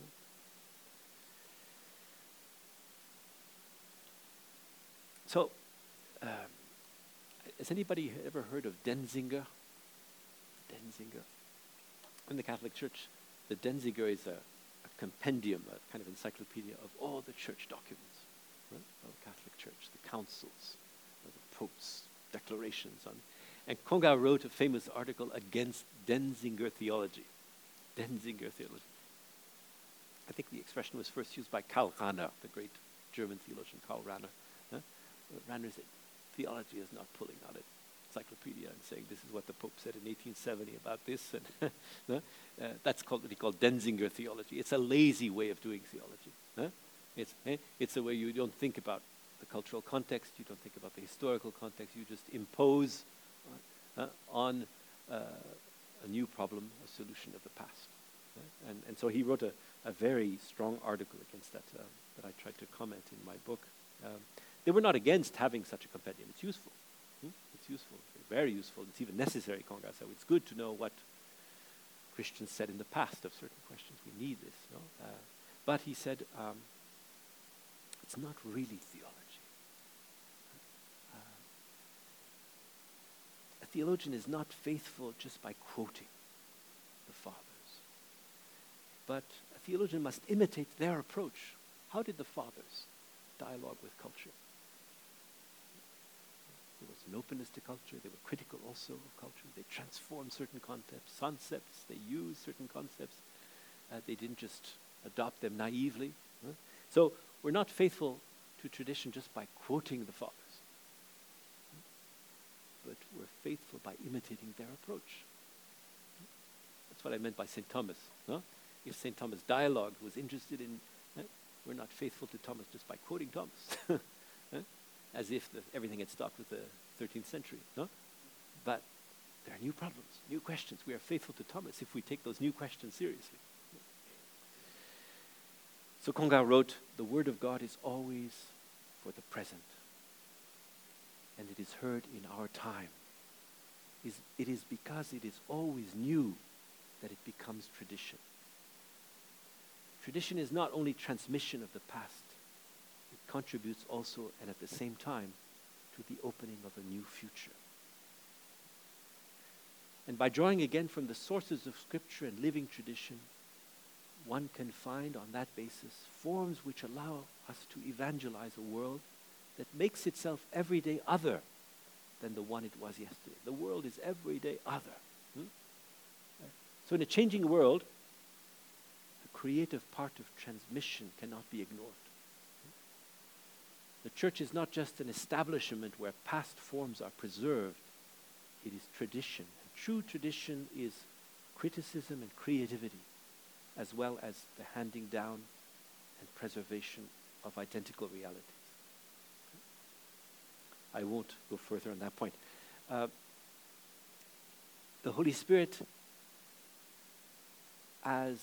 So, um, has anybody ever heard of Denzinger? Denzinger. In the Catholic Church, the Denzinger is a, a compendium, a kind of encyclopedia of all the church documents right, of the Catholic Church, the councils, the popes, declarations on. And Congar wrote a famous article against Denzinger theology. Denzinger theology. I think the expression was first used by Karl Rahner, the great German theologian Karl Rahner. Huh? Rahner said, theology is not pulling out an encyclopedia and saying this is what the Pope said in eighteen seventy about this. And uh, that's called what he called Denzinger theology. It's a lazy way of doing theology. Huh? It's, eh? it's a way you don't think about the cultural context, you don't think about the historical context, you just impose uh, on uh, a new problem, a solution of the past. Uh, and, and so he wrote a, a very strong article against that uh, that I tried to comment in my book. Um, they were not against having such a compendium. It's useful. Hmm? It's useful, very useful. It's even necessary, Congar said. It's good to know what Christians said in the past of certain questions. We need this. No? Uh, but he said, um, it's not really theology. Uh, a theologian is not faithful just by quoting the fathers. But a theologian must imitate their approach. How did the fathers dialogue with culture? There was an openness to culture. They were critical also of culture. They transformed certain concepts, concepts. They used certain concepts. Uh, they didn't just adopt them naively. Huh? So we're not faithful to tradition just by quoting the fathers, but we're faithful by imitating their approach. That's what I meant by Saint Thomas. Huh? If Saint Thomas dialogued, was interested in, huh? we're not faithful to Thomas just by quoting Thomas. Huh? As if the, everything had stopped with the thirteenth century. No? But there are new problems, new questions. We are faithful to Thomas if we take those new questions seriously. So Congar wrote, the word of God is always for the present, and it is heard in our time. It is because it is always new that it becomes tradition. Tradition is not only transmission of the past, it contributes also and at the same time to the opening of a new future. And by drawing again from the sources of scripture and living tradition, one can find on that basis forms which allow us to evangelize a world that makes itself every day other than the one it was yesterday. The world is every day other. Hmm? So in a changing world, the creative part of transmission cannot be ignored. The church is not just an establishment where past forms are preserved. It is tradition. And true tradition is criticism and creativity, as well as the handing down and preservation of identical realities. I won't go further on that point. Uh, the Holy Spirit, as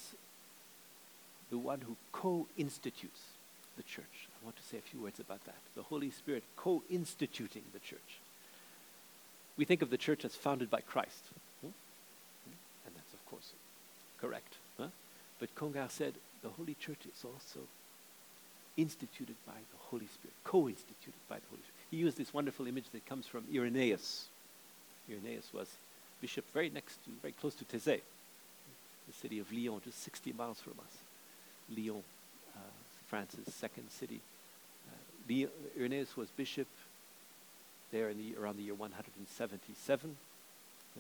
the one who co-institutes the church. I want to say a few words about that. The Holy Spirit co-instituting the church. We think of the church as founded by Christ. Hmm? And that's, of course, correct. Huh? But Congar said the Holy Church is also instituted by the Holy Spirit, co-instituted by the Holy Spirit. He used this wonderful image that comes from Irenaeus. Irenaeus was bishop very next to, very close to Thésée, the city of Lyon, just sixty miles from us. Lyon, uh, France's second city. Uh, Lyon, Irenaeus was bishop there in the, around the year one hundred seventy-seven. Uh,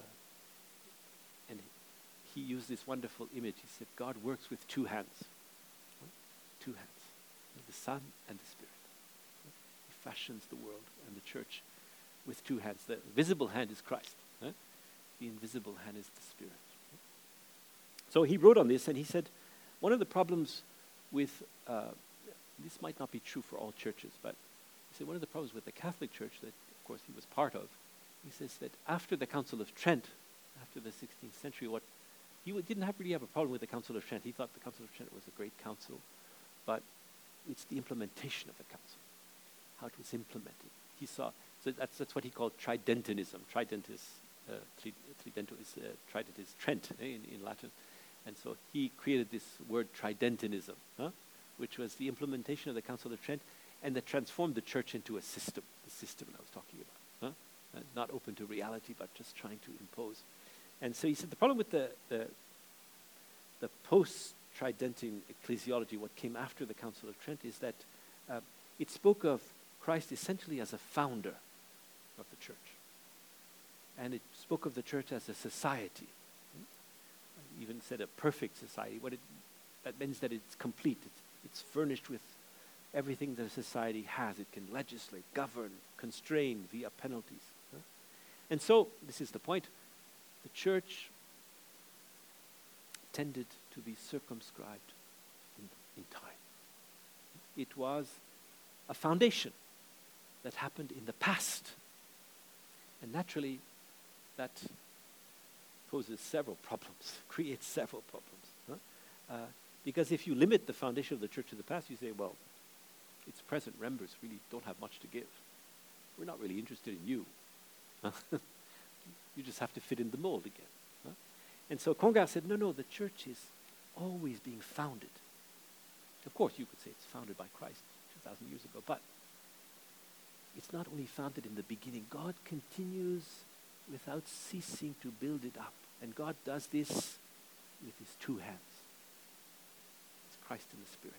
and he used this wonderful image. He said, God works with two hands. Uh, two hands. The Son and the Spirit. Uh, he fashions the world and the church with two hands. The visible hand is Christ. Uh, the invisible hand is the Spirit. Uh, so he wrote on this and he said, one of the problems with, uh, this might not be true for all churches, but he said one of the problems with the Catholic Church that, of course, he was part of, he says that after the Council of Trent, after the sixteenth century, what he w- didn't have really have a problem with the Council of Trent. He thought the Council of Trent was a great council, but it's the implementation of the council, how it was implemented. He saw, so that's that's what he called tridentism. Trident is, uh, tri- tridento is, uh, trident is Trent eh, in, in Latin. And so he created this word tridentism, huh? which was the implementation of the Council of Trent, and that transformed the church into a system, the system I was talking about. Huh? Uh, not open to reality, but just trying to impose. And so he said the problem with the, the, the post-Tridentine ecclesiology, what came after the Council of Trent, is that uh, it spoke of Christ essentially as a founder of the church. And it spoke of the church as a society. even said a perfect society. What it, that means that it's complete. It's, it's furnished with everything that a society has. It can legislate, govern, constrain via penalties. Huh? And so, this is the point, the church tended to be circumscribed in, in time. It was a foundation that happened in the past. And naturally, that poses several problems, creates several problems. Huh? Uh, because if you limit the foundation of the church to the past, you say, well, its present members really don't have much to give. We're not really interested in you. You just have to fit in the mold again. Huh? And so Congar said, no, no, the church is always being founded. Of course, you could say it's founded by Christ two thousand years ago, but it's not only founded in the beginning. God continues without ceasing to build it up. And God does this with his two hands. It's Christ and the Spirit.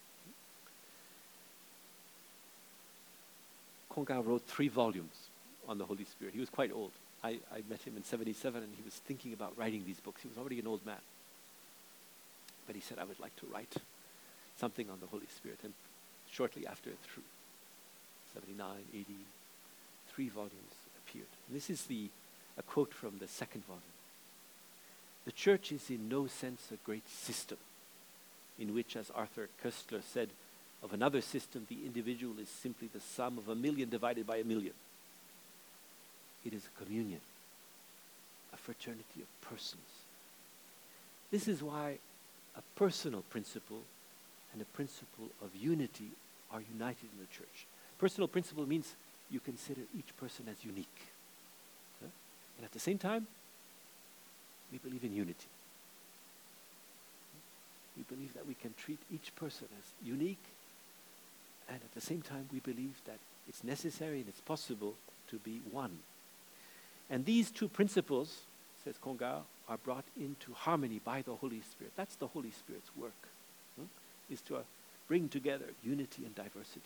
Congar wrote three volumes on the Holy Spirit. He was quite old. I, I met him in seventy-seven, and he was thinking about writing these books. He was already an old man. But he said, I would like to write something on the Holy Spirit. And shortly after, through seventy-nine, eighty, three volumes appeared. And this is the a quote from the second volume. The church is in no sense a great system, in which, as Arthur Koestler said, of another system, the individual is simply the sum of a million divided by a million. It is a communion, a fraternity of persons. This is why a personal principle and a principle of unity are united in the church. Personal principle means you consider each person as unique. Huh? And at the same time, we believe in unity. We believe that we can treat each person as unique, and at the same time, we believe that it's necessary and it's possible to be one. And these two principles, says Congar, are brought into harmony by the Holy Spirit. That's the Holy Spirit's work, huh? is to uh, bring together unity and diversity.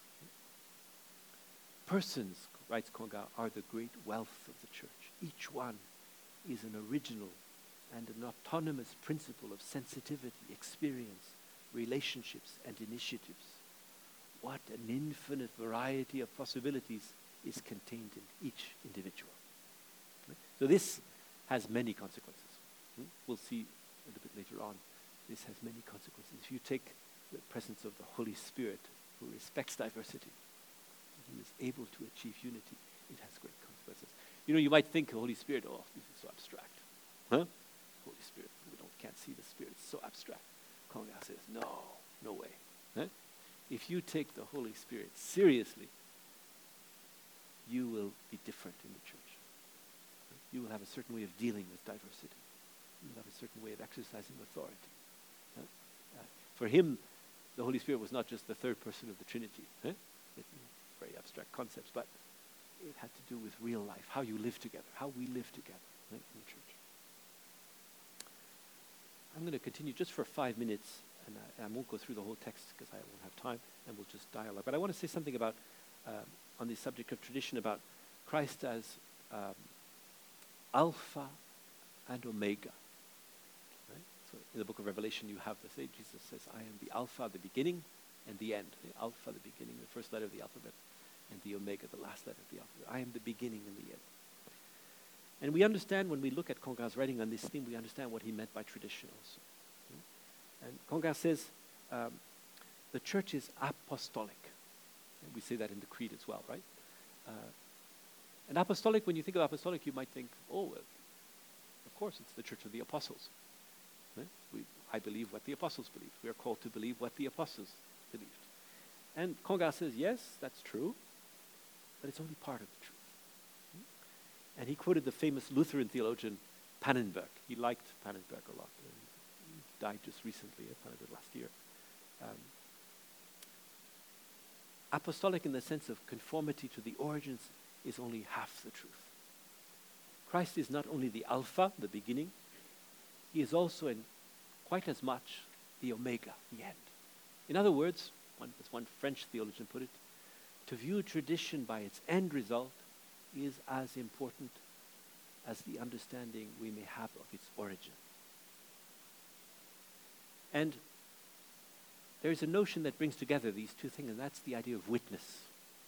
Persons, writes Congar, are the great wealth of the church. Each one is an original and an autonomous principle of sensitivity, experience, relationships, and initiatives. What an infinite variety of possibilities is contained in each individual. So this has many consequences. We'll see a little bit later on. This has many consequences. If you take the presence of the Holy Spirit, who respects diversity, who is able to achieve unity, it has great consequences. You know, you might think Holy Spirit, oh, this is so abstract. Huh? Holy Spirit, we don't, can't see the Spirit, it's so abstract. Congar says, no, no way. Huh? If you take the Holy Spirit seriously, you will be different in the church. You will have a certain way of dealing with diversity. You will have a certain way of exercising authority. Huh? Uh, for him, the Holy Spirit was not just the third person of the Trinity. Huh? It, very abstract concepts, but it had to do with real life, how you live together, how we live together right, in the church. I'm going to continue just for five minutes, and I, I won't go through the whole text because I won't have time, and we'll just dialogue. But I want to say something about, um, on the subject of tradition, about Christ as um, Alpha and Omega. Right? So in the book of Revelation, you have this. Jesus says, I am the Alpha, the beginning, and the end. The Alpha, the beginning, the first letter of the alphabet, and the Omega, the last letter of the alphabet. I am the beginning and the end. And we understand, when we look at Congar's writing on this theme, we understand what he meant by tradition also. And Congar says, um, the church is apostolic. And we say that in the creed as well, right? Uh, and apostolic, when you think of apostolic, you might think, oh, well, of course, it's the church of the apostles. Right? We, I believe what the apostles believed. We are called to believe what the apostles believed. And Congar says, yes, that's true, but it's only part of the truth. And he quoted the famous Lutheran theologian Pannenberg. He liked Pannenberg a lot. He died just recently, uh, Pannenberg last year. Um, apostolic in the sense of conformity to the origins is only half the truth. Christ is not only the Alpha, the beginning, he is also in quite as much the Omega, the end. In other words, one, as one French theologian put it, to view tradition by its end result is as important as the understanding we may have of its origin. And there's a notion that brings together these two things, and that's the idea of witness.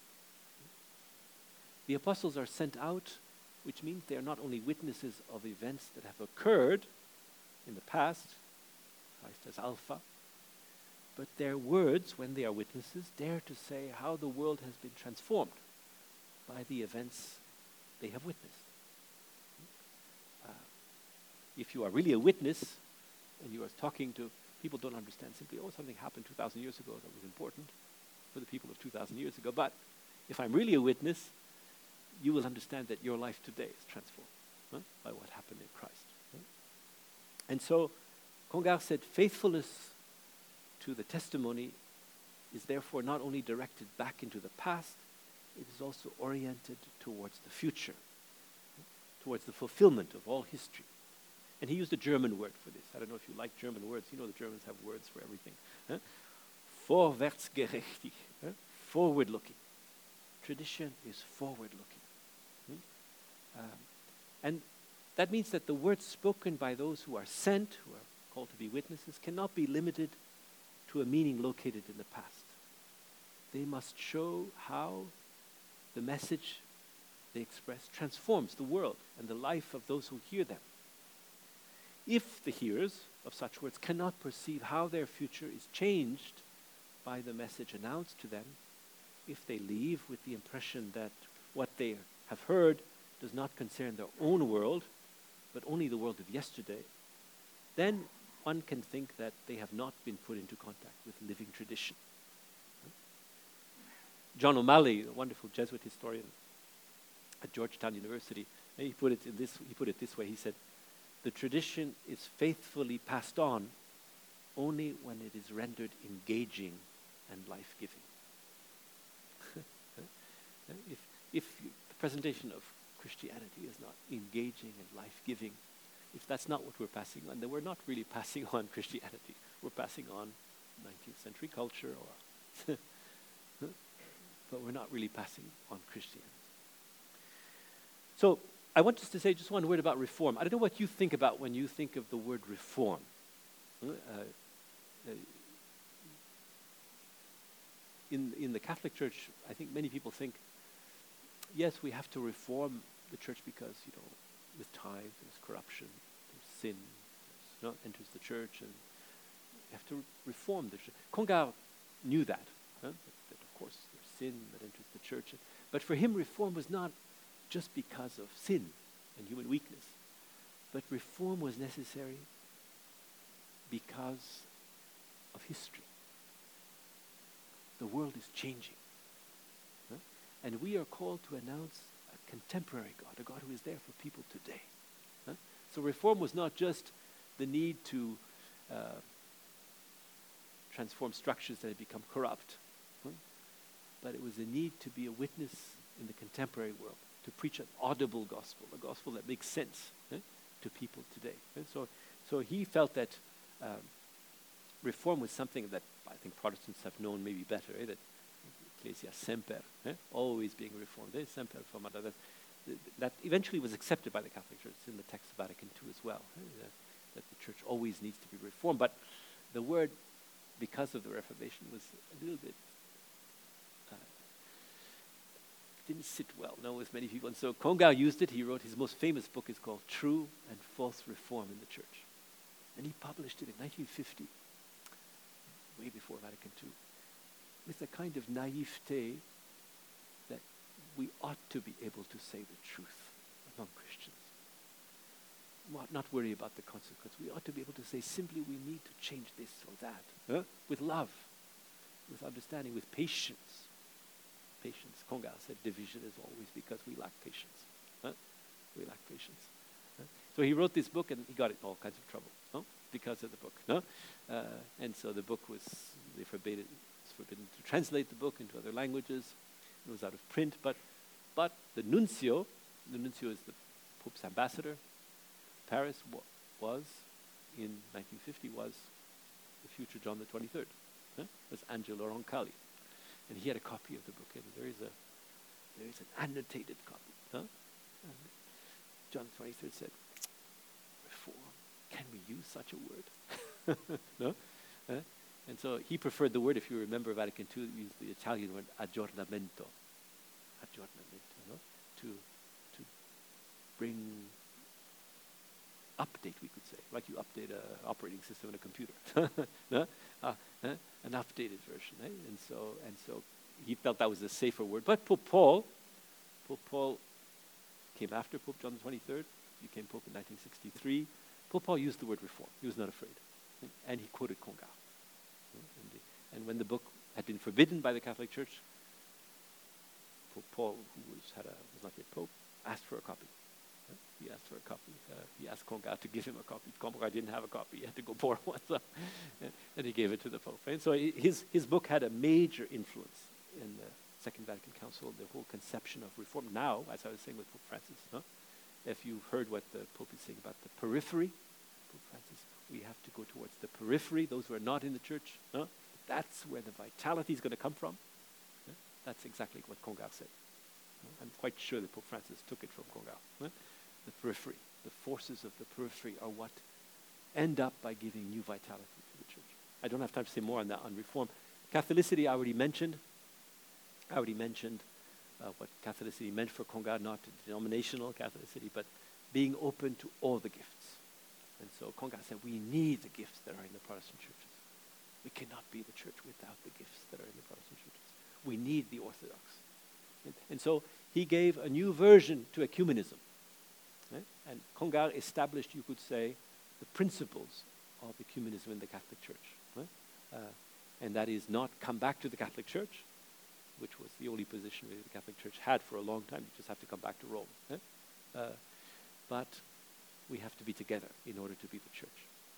The apostles are sent out, which means they are not only witnesses of events that have occurred in the past, Christ as Alpha, but their words, when they are witnesses, dare to say how the world has been transformed by the events they have witnessed. Uh, if you are really a witness, and you are talking to people, don't understand simply, oh, something happened two thousand years ago that was important for the people of two thousand years ago. But if I'm really a witness, you will understand that your life today is transformed huh, by what happened in Christ. Huh? And so, Congar said, faithfulness to the testimony is therefore not only directed back into the past, it is also oriented towards the future, towards the fulfillment of all history. And he used a German word for this. I don't know if you like German words. You know the Germans have words for everything. Huh? Vorwärtsgerechtig, huh? Forward-looking. Tradition is forward-looking. Hmm? Um, and that means that the words spoken by those who are sent, who are called to be witnesses, cannot be limited to a meaning located in the past. They must show how the message they express transforms the world and the life of those who hear them. If the hearers of such words cannot perceive how their future is changed by the message announced to them, if they leave with the impression that what they have heard does not concern their own world, but only the world of yesterday, then one can think that they have not been put into contact with living tradition. John O'Malley, a wonderful Jesuit historian at Georgetown University, he put it in this, he put it this way. He said, the tradition is faithfully passed on only when it is rendered engaging and life-giving. if if you, the presentation of Christianity is not engaging and life-giving, if that's not what we're passing on, then we're not really passing on Christianity. We're passing on nineteenth century culture, or but we're not really passing on Christianity. So I want just to say just one word about reform. I don't know what you think about when you think of the word reform. Uh, uh, in, in the Catholic Church, I think many people think, yes, we have to reform the church because, you know, with time there's corruption, there's sin, there's, you know, enters the church, and you have to re- reform the church. Congar knew that, huh? that, that of course there's sin that enters the church. But for him, reform was not just because of sin and human weakness, but reform was necessary because of history. The world is changing. Huh? And we are called to announce a contemporary God, a God who is there for people today. Huh? So reform was not just the need to uh, transform structures that had become corrupt, huh? but it was a need to be a witness in the contemporary world, to preach an audible gospel, a gospel that makes sense eh, to people today. And so, so he felt that um, reform was something that I think Protestants have known maybe better, eh, that Ecclesia semper, eh, always being reformed, eh, semper formata, that, that eventually was accepted by the Catholic Church in the text of Vatican two as well, eh, that, that the church always needs to be reformed. But the word, because of the Reformation, was a little bit didn't sit well, no, with many people. And so Congar used it. He wrote his most famous book is called True and False Reform in the Church. And he published it in nineteen fifty, way before Vatican two, with a kind of naivete that we ought to be able to say the truth among Christians. We ought not worry about the consequence. We ought to be able to say simply we need to change this or that, huh? With love, with understanding, with patience. Patience. Congar said division is always because we lack patience. Huh? We lack patience. Huh? So he wrote this book and he got in all kinds of trouble, huh? because of the book. No? Uh, and so the book was, they forbade it, it was forbidden to translate the book into other languages. It was out of print, but but the nuncio, the nuncio is the Pope's ambassador, Paris wa- was, in nineteen fifty, was the future John the twenty-third. Huh? It was Angelo Roncalli. And he had a copy of the book, and there is a there is an annotated copy. Huh? And John the twenty-third said, reform, can we use such a word? No? huh? And so he preferred the word, if you remember Vatican two, used the Italian word aggiornamento. Aggiornamento, no? To, to bring update, we could say, like you update an operating system in a computer. no? uh, uh, an updated version. Eh? And so and so he felt that was a safer word. But Pope Paul, Pope Paul came after Pope John the twenty-third, became Pope in nineteen sixty-three. Pope Paul used the word reform. He was not afraid. And he quoted Congal. And, the, and when the book had been forbidden by the Catholic Church, Pope Paul, who was, had a, was not yet Pope, asked for a copy. He asked for a copy. Uh, he asked Congal to give him a copy. Congal didn't have a copy. He had to go borrow one. So, and he gave it to the Pope. And so his, his book had a major influence in the Second Vatican Council, the whole conception of reform. Now, as I was saying with Pope Francis, huh? If you've heard what the Pope is saying about the periphery, Pope Francis, we have to go towards the periphery, those who are not in the church. Huh? That's where the vitality is going to come from. Huh? That's exactly what Congal said. Huh? I'm quite sure that Pope Francis took it from Congal. Huh? The periphery, the forces of the periphery are what end up by giving new vitality to the church. I don't have time to say more on that, on reform. Catholicity, I already mentioned. I already mentioned uh, what Catholicity meant for Congal, not denominational Catholicity, but being open to all the gifts. And so Congal said, we need the gifts that are in the Protestant churches. We cannot be the church without the gifts that are in the Protestant churches. We need the Orthodox. And, and so he gave a new version to ecumenism. Right? And Congal established, you could say, the principles of ecumenism in the Catholic Church. Right? Uh, and that is not come back to the Catholic Church, which was the only position really the Catholic Church had for a long time. You just have to come back to Rome. Right? Uh, but we have to be together in order to be the church.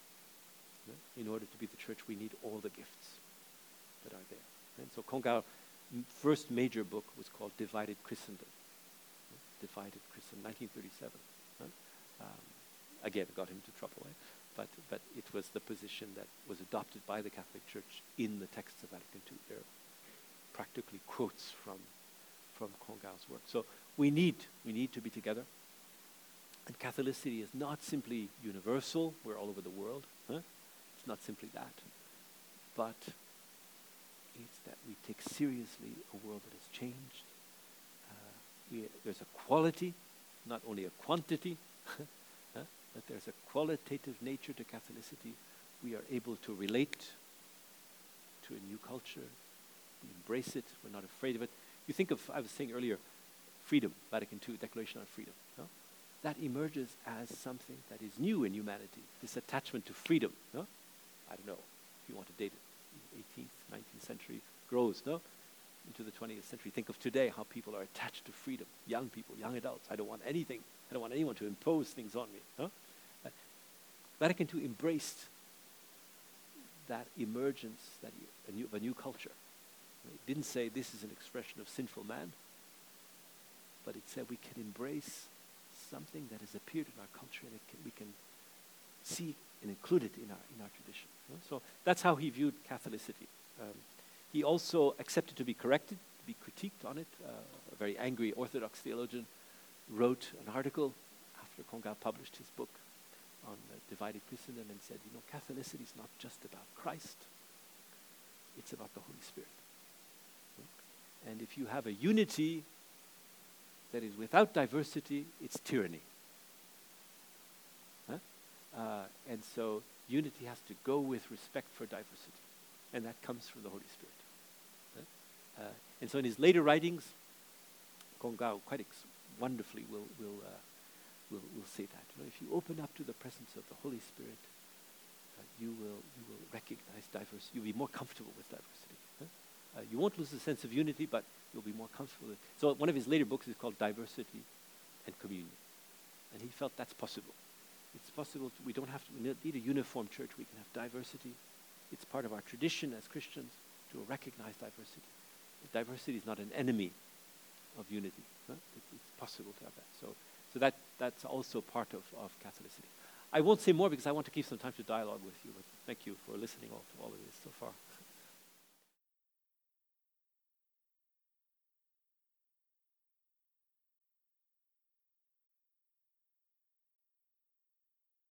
Right? In order to be the church, we need all the gifts that are there. And so Congal's first major book was called Divided Christendom. Right? Divided Christendom, nineteen thirty-seven. Right? Um, again, got him into trouble, eh? but but it was the position that was adopted by the Catholic Church in the texts of Vatican two. There are practically quotes from from Congal's work. So we need we need to be together. And Catholicity is not simply universal. We're all over the world. Huh? It's not simply that, but it's that we take seriously a world that has changed. Uh, we, there's a quality, not only a quantity, huh? But there's a qualitative nature to Catholicity. We are able to relate to a new culture. We embrace it. We're not afraid of it. You think of, I was saying earlier, freedom, Vatican two, Declaration on Freedom. No? That emerges as something that is new in humanity, this attachment to freedom. No? I don't know if you want to date it, eighteenth, nineteenth century grows, no? Into the twentieth century. Think of today, how people are attached to freedom. Young people, young adults. I don't want anything. I don't want anyone to impose things on me. No? Uh, Vatican two embraced that emergence that a new, of a new culture. It didn't say this is an expression of sinful man, but it said we can embrace something that has appeared in our culture, and it can, we can see and include it in our in our tradition. You know? So that's how he viewed Catholicity. Um, he also accepted to be corrected, to be critiqued on it. Uh, a very angry Orthodox theologian wrote an article after Congal published his book on uh, Divided Christendom and said, you know, Catholicity is not just about Christ, it's about the Holy Spirit. And if you have a unity that is without diversity, it's tyranny. Huh? Uh, and so unity has to go with respect for diversity. And that comes from the Holy Spirit. Huh? Uh, and so in his later writings, Congal quite ex- wonderfully will, will, uh, will, will say that. You know, if you open up to the presence of the Holy Spirit, uh, you, will, you will recognize diversity. You'll be more comfortable with diversity. Huh? Uh, you won't lose the sense of unity, but you'll be more comfortable with it. So one of his later books is called Diversity and Communion. And he felt that's possible. It's possible. To, we don't have to we need a uniform church. We can have diversity. It's part of our tradition as Christians to recognize diversity. But diversity is not an enemy of unity. Huh? It, it's possible to have that. So, so that that's also part of, of Catholicity. I won't say more because I want to keep some time to dialogue with you. But thank you for listening all to all of this so far.